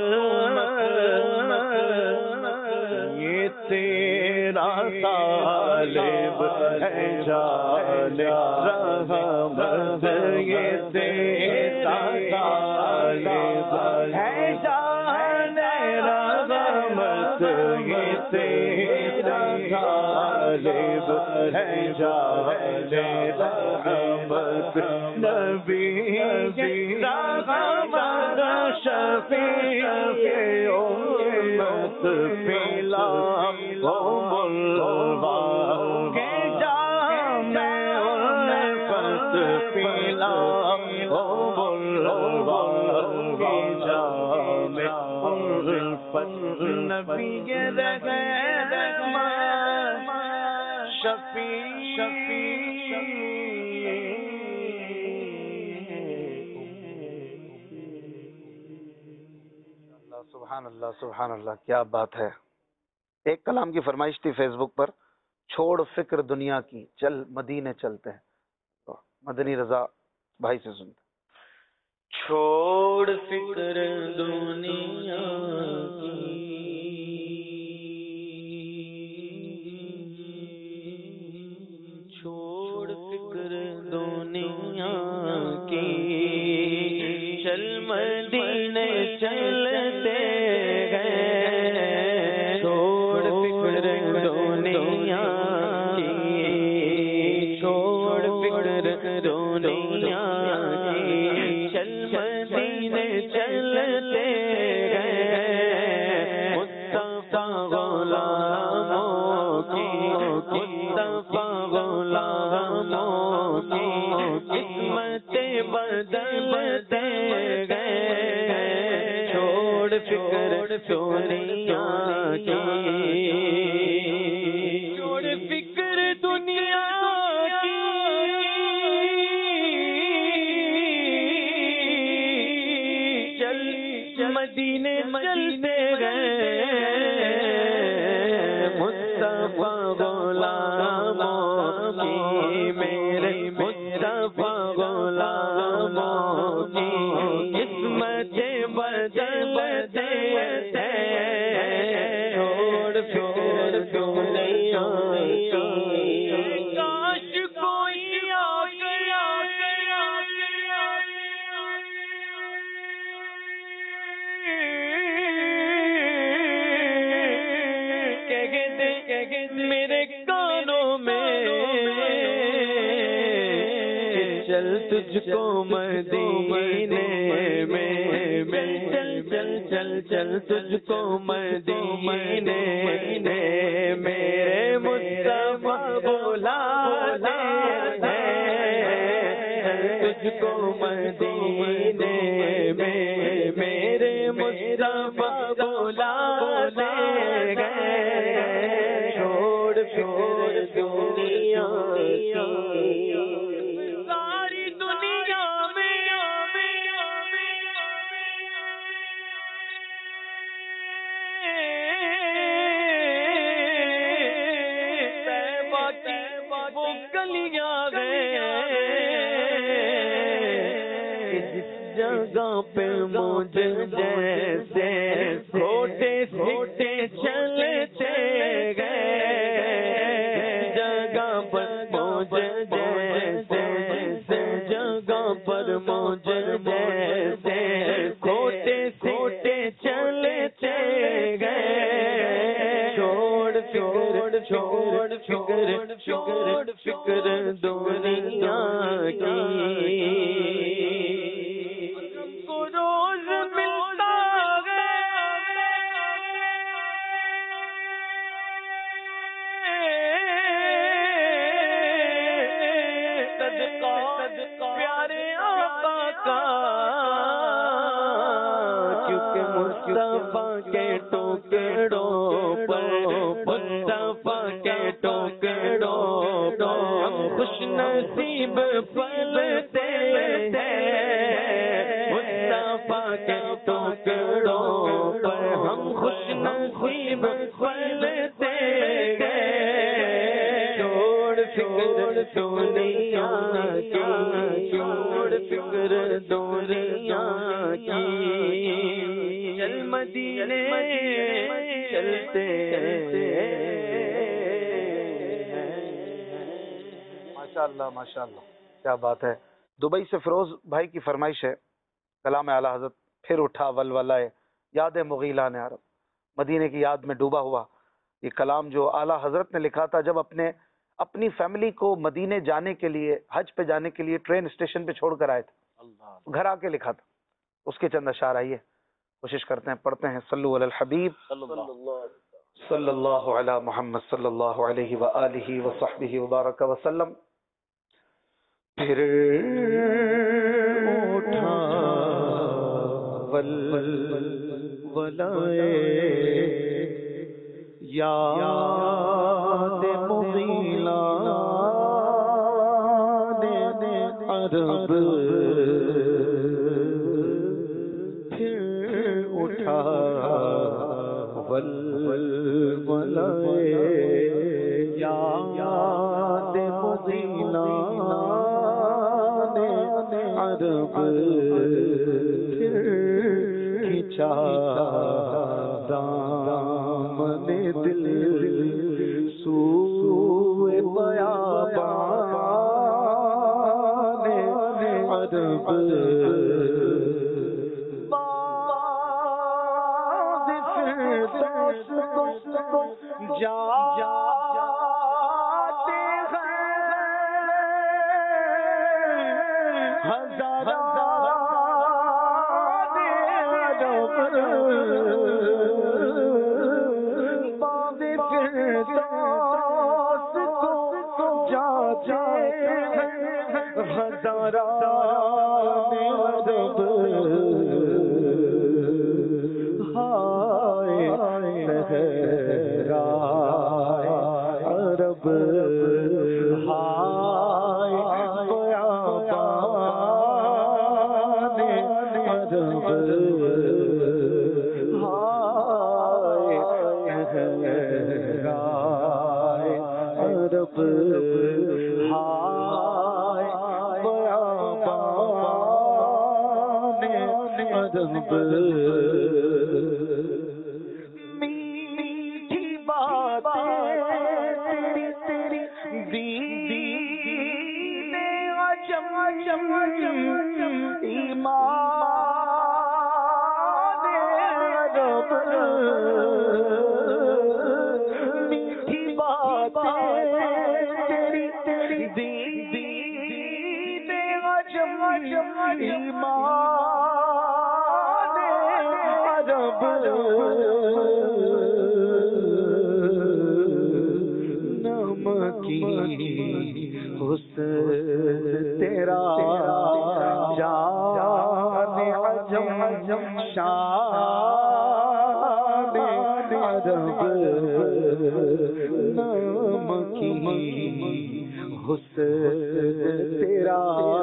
یہ تیرا طالب ہے جان رحمت یہ تیرا طالب ہے جان رحمت یہ تیرا طالب ہے جان رحمت نبی رحمت شفیع امت پلا کے جام الفت پلا کے جام الفت نبی رحمت شفیع سبحان اللہ سبحان اللہ، کیا بات ہے۔ ایک کلام کی فرمائش تھی فیس بک پر، چھوڑ فکر دنیا کی چل مدینے چلتے ہیں، تو مدنی رضا بھائی سے سنتے۔ چھوڑ فکر دنیا کی چھوڑ فکر دنیا کی چل مدینے چلتے گئے چھوڑ فکر دنیا کی چھوڑ فکر دنیا کی چل مدینے چلتے گئے مصطفیٰ غلاموں کی مصطفیٰ غلاموں کی قسمت بدلتے گئے چھوڑ فکر دنیا کی چھوڑ فکر دنیا کی مدینے چلتے گئے مصطفیٰ غلاموں کی، میرے مصطفیٰ غلاموں کی قسمتیں بدلتے تھے، چھوڑ فکر دنیا کی، کاش کوئی آ گیا میرے کانوں میں چل تجھ کو مدینے میں، چل چل چل چل تجھ کو مدینے میں، میرے مصطفیٰ بلاتے ہیں تجھ کو مدینے میں، میرے مصطفیٰ بلاتے ہیں، چھوڑ چھوڑ دنیا ساری دنیا میں طیبہ کی وہ گلیاں جس جگہ پہ مجھے جیسے چھوٹے چھوٹے چلتے گئے، جگہ پر مجھے جیسے جگہ پر مجھے جیسے چھوٹے چھوٹے چلتے گئے، چھوڑ چھوڑ چھوڑ فکر چھوڑ فکر دنیا کی، کو روز ملتا پیارے آقا کا، کیونکہ مصطفیٰ کے ٹکڑوں پر، مصطفیٰ کے ٹکڑوں پر خوش نصیب پلتے تھے، مصطفیٰ کے ٹکڑوں پر ہم خوش نصیب پلتے گئے، چھوڑ فکر دنیا کی، چھوڑ فکر دنیا کی، چل مدینے چلتے ماشاءاللہ ماشاءاللہ، کیا بات ہے۔ دبئی سے فیروز بھائی کی فرمائش ہے، کلام اعلیٰ حضرت پھر اٹھا ولولہ یاد مغیلان عرب، مدینے کی یاد میں ڈوبا ہوا یہ کلام جو اعلیٰ حضرت نے لکھا تھا جب اپنی فیملی کو مدینے جانے کے لیے، حج پہ جانے کے لیے ٹرین اسٹیشن پہ چھوڑ کر آئے تھے، گھر آ کے لکھا تھا، اس کے چند اشعار آئیے کوشش کرتے ہیں پڑھتے ہیں۔ صلو علی الحبیب صلی اللہ علی محمد صلی اللہ علیہ وآلہ وصحبہ وبارک وسلم۔ پھر اٹھا ولولائے یاد مغیلان عرب، پھر اٹھا ولولائے یاد مغیلان عرب، پھر کھینچا دامن دل سوئے بیابان عرب، باد فردوس کو جاتے ہیں ہزاران عرب، باد فردوس کو جاتے ہیں ہزاران عرب، ہائے صحرا عرب، ہائے بیابان عرب، ادب میٹھی باتیں تیری تیری دین عجم ایمان عرب میٹھی باتیں تیری تیری دین عجم ایمان عرب نمکی حسن تیرا جان عجم شان عرب نمکی حسن تیرا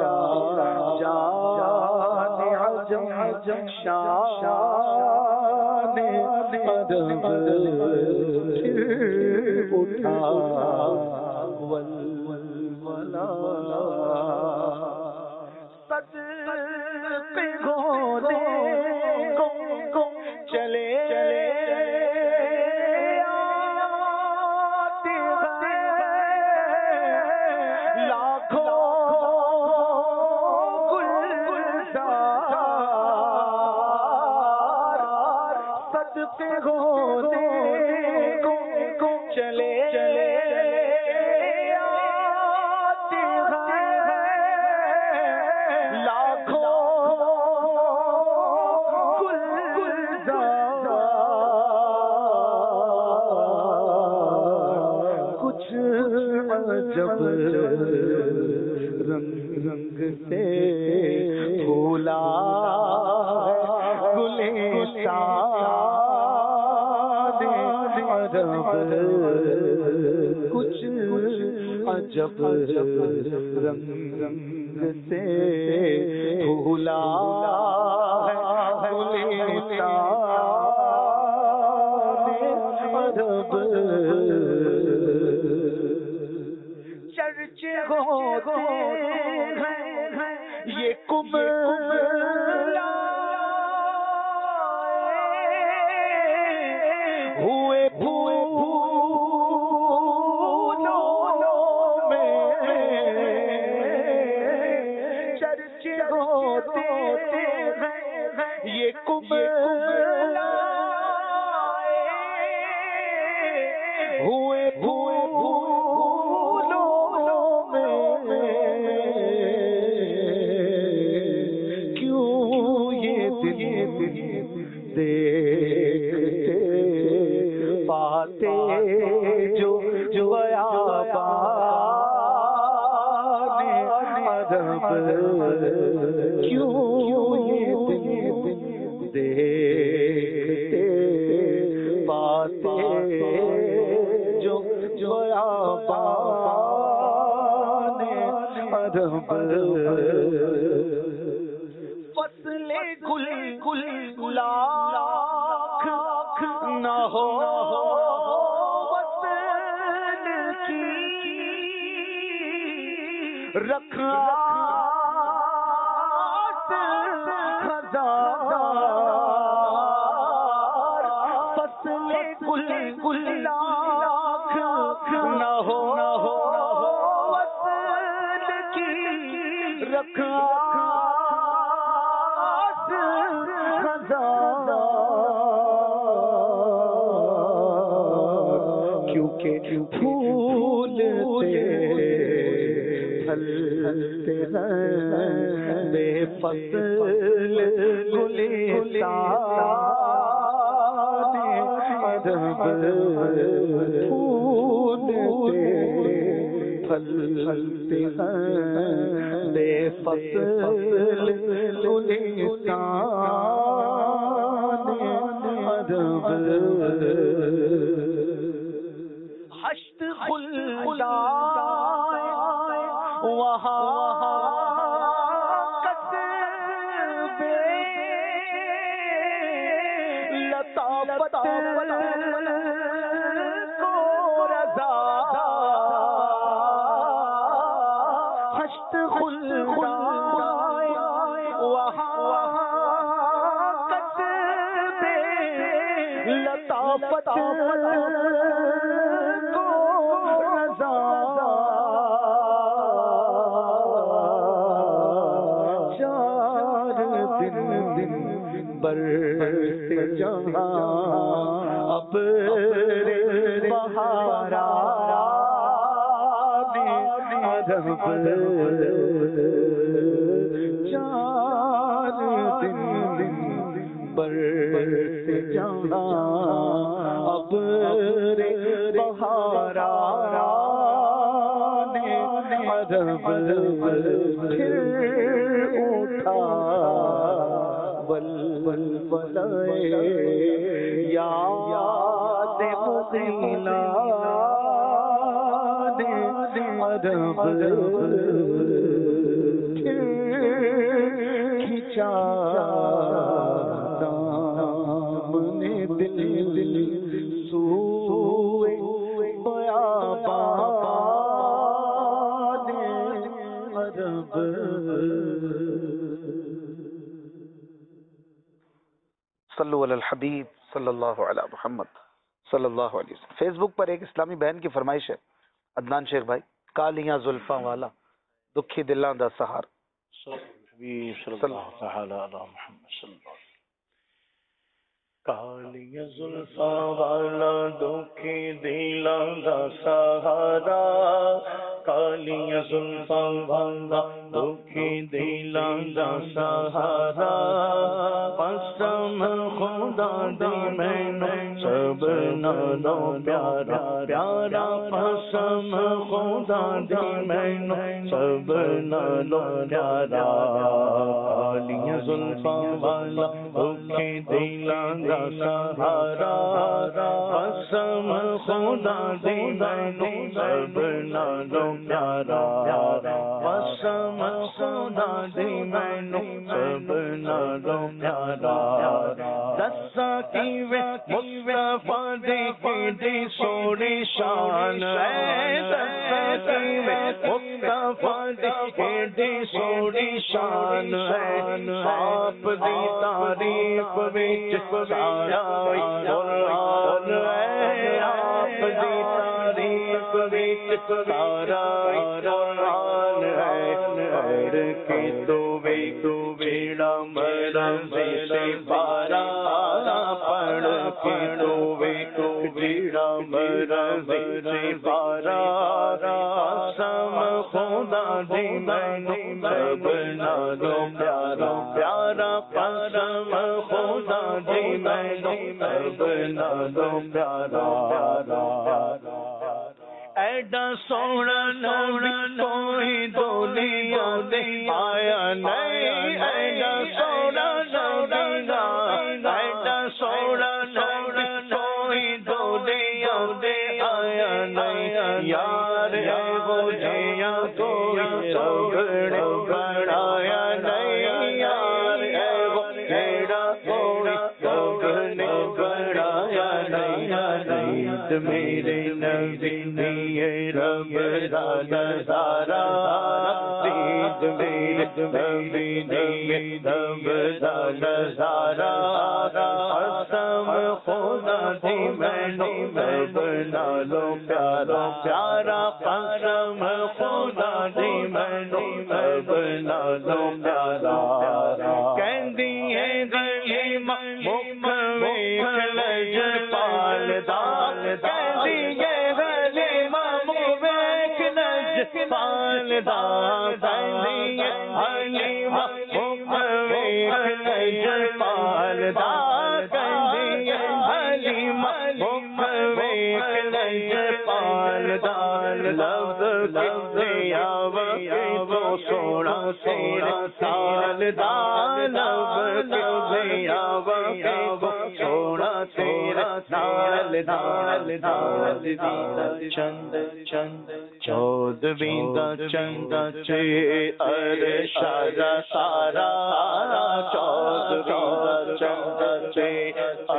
جان عجم شان عرب اٹھا ولولا صدقے گھونے کو چلے آتے ہیں لاکھوں گلزار صدقے گھونے کو چلے جب رنگ سے پھولا گلستان عرب کچھ عجب رنگ سے پھولا گلستان عرب چرچے ہوتے ہیں یہ کملا ہوئے پھولوں میں چرچے ہوتے ہیں یہ کملا ہوئے دیکھتے پاتے جو بیابان ادب کیوں یہ دیکھتے پاتے جو بیابان ادب فصلے گل لاکھ نہ ہو وصل کی رکھاس ہزار فصلے گل لاکھ نہ ہو وصل کی رکھاس کیونکہ پھول پھلتے ہیں بے فصل گلستان ادب پھول پھلتے ہیں بے فصل گلستان ادب ہشت خلدا وہاں کسبے لطافت کو رضا ہشت خلدا وہاں لطافت کو رضا چار دن برسے جہاں اب بہارا عرب چار دن برسے جہاں اب بہارا عرب پھر اٹھا یاد مغیلہ عرب کھچا دامن دل سوئے بیابان عرب. صلو علی الحبیب صلی اللہ علی محمد صلی اللہ علیہ وسلم. فیس بک پر ایک اسلامی بہن کی فرمائش ہے. عدنان شیخ بھائی، کالیاں زلفاں والا دکھی دلاں دا سہار. کالیاں زلفاں والا دکھی دلاں دا سہارا، کالیاں زلفاں والا دکھی دلاں دا سہارا، قسم خدا دی مینوں سب نالوں پیارا پیارا، قسم خدا دی مینوں سب نالوں پیارا، کالیاں زلفاں والا دکھی دلاں دا سہارا، قسم خدا دی مینوں سب نالوں پیارا، قسم خدا دی مینوں سب نالوں پیارا. دسا کیویں مصطفیٰ دی کیڈی سونی شان ہے، دسا کیویں مصطفیٰ دی کیڈی سونی شان ہے، آپ دی تعریف وچ سارا قرآن ہے، آپ دی تعریف وچ سارا قرآن ہے. اور کہ تو وے جیڑا مرضی سے پارا پڑھ کے تو وے جیڑا مرضی سے پارا، قسم خدا دی مینوں سب نالوں پیارا پیارا، قسم خدا دی مینوں سب نالوں پیارا. ایڈا سونا نبی کوئی دنیا دے آیا نہیں، ایڈا سونا نبی ایڈا سونا نبی کوئی دنیا دے آیا نہیں، یار وہ جیا کوئی سگڑے بڑھایا نہیں، یار وہ جیڑا کوئی سگڑے بڑھایا نہیں. میرے نبی رب دا نظارہ، دید میرے نبی رب دا نظارہ، قسم خدا دی مینوں سب نالوں پیارا پیارا، قسم خدا دی مینوں سب نالوں پیارا. کہندی ہے غلیمہ مکھ ویکھ لج پال دال، کہندی ہے غلیمہ مکھ ویکھ لج پال دال، کہندی ہے غلیمہ مکھ ویکھ لج پال دال، کہندی ہے غلیمہ مکھ ویکھ لج پال دال. لفظ کتے آوے وہ سونا سونا سال دال، لفظ کتے آوے وہ سونا تیرا سال دال دال. چند چند چودویں دا چند چے ارشاد سارا، چودویں دا چند چے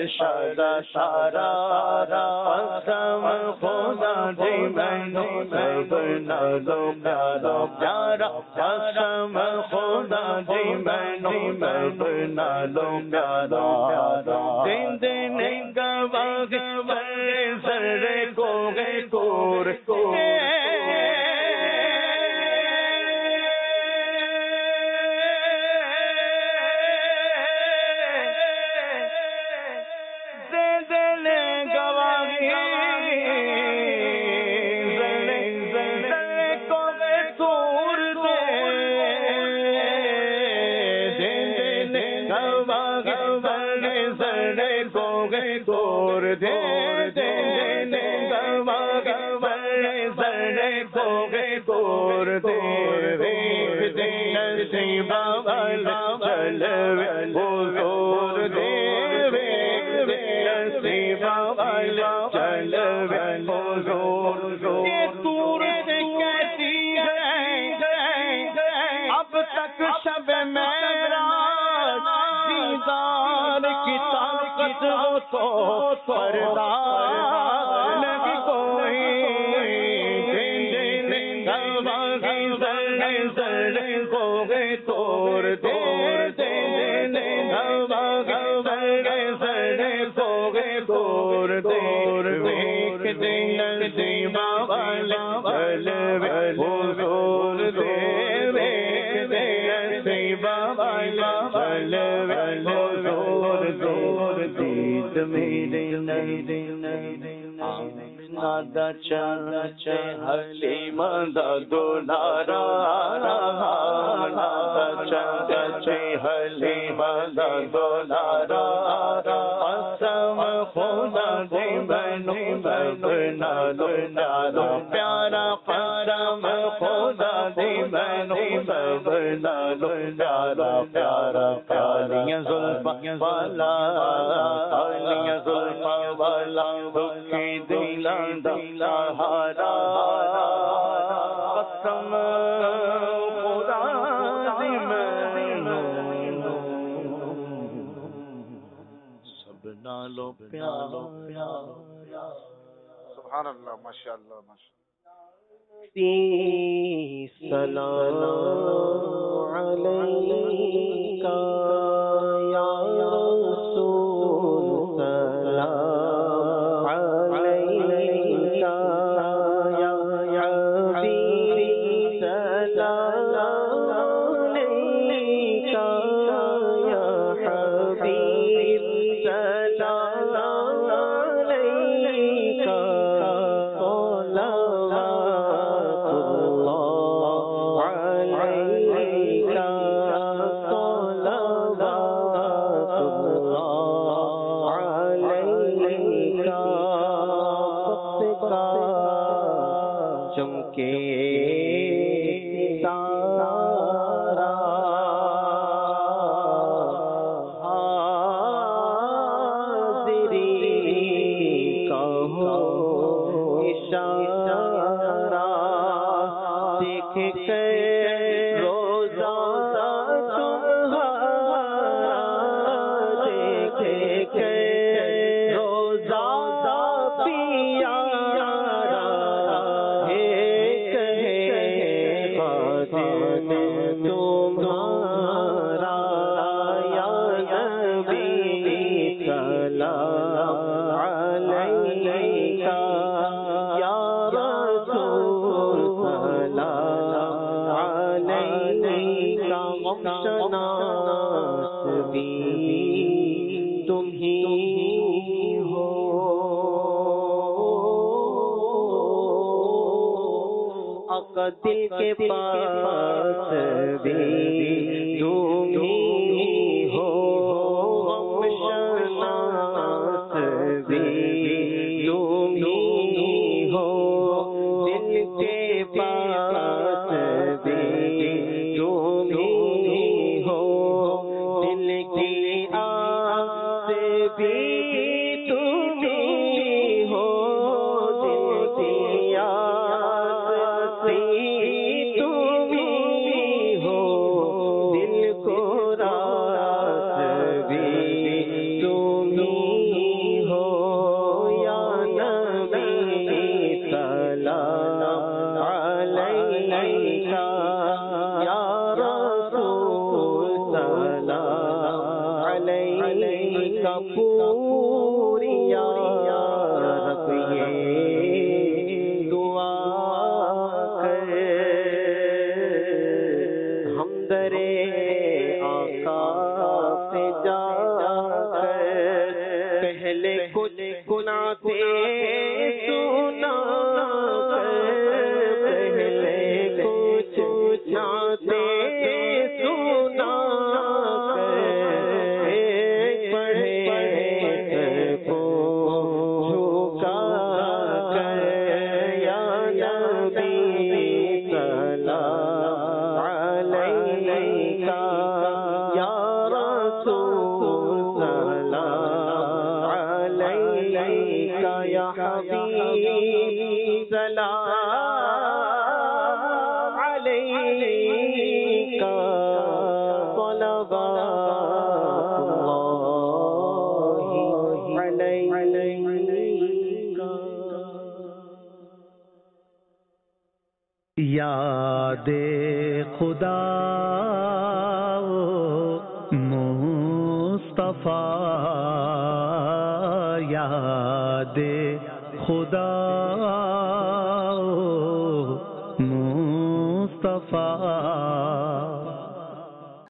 شادہ سارا قسم خدا دی مینو سب نالوں پیارا پیارا قسم خدا دی مینو سب نالوں پیارا زند نے گواہ سرے کو گے کور اب تک شب میرا دیدار کی طاقت ہو تو پردہ نبی کوئی ہو گئے توڑ دور دینے دور دور دیکھ دینا سیما والا حضور دے سیما والا حضور دور دید میرے نادا چاچے حلیمہ دا دولارا نادا چاچے حلیمہ دا دولارا قسم خدا دی بنو نالو نالو پیارا قسم خدا دی بنو نالو نالو پیارا کالیاں زلفاں والا کالیاں زلفاں والا دکھی دلا ہارا قسم خدا دی بنو سب نالو پیارا سبحان اللہ ماشاءاللہ سلام علیکہ یا رسول سلام علیکہ یا حبیب سلام علیکہ یا حبیب سلام علیکہ چمکے تارا حاضری کا ہو اشارہ دیکھ کے روزہ تمہارا دیکھ کے روزہ پیا تمہارا یا نبی سلام علیکہ یا رسول سلام علیکہ شناس بھی تم ہی ہو آقا دل کے پاس بھی تم ہی ہو غم شناس بھی تم ہی ہو دل کے پاس بھی تم ہی ہو دل کی آس بھی تم ہی ہو دل کی آس تم ہی ہو دل کو راس بھی تم ہی حبیب سلام علیکہ یا رسول سلام علیکہ یا حبیب سلام علیکہ صلوات اللہ علیکہ یاد خدا مصطفیٰ یاد خدا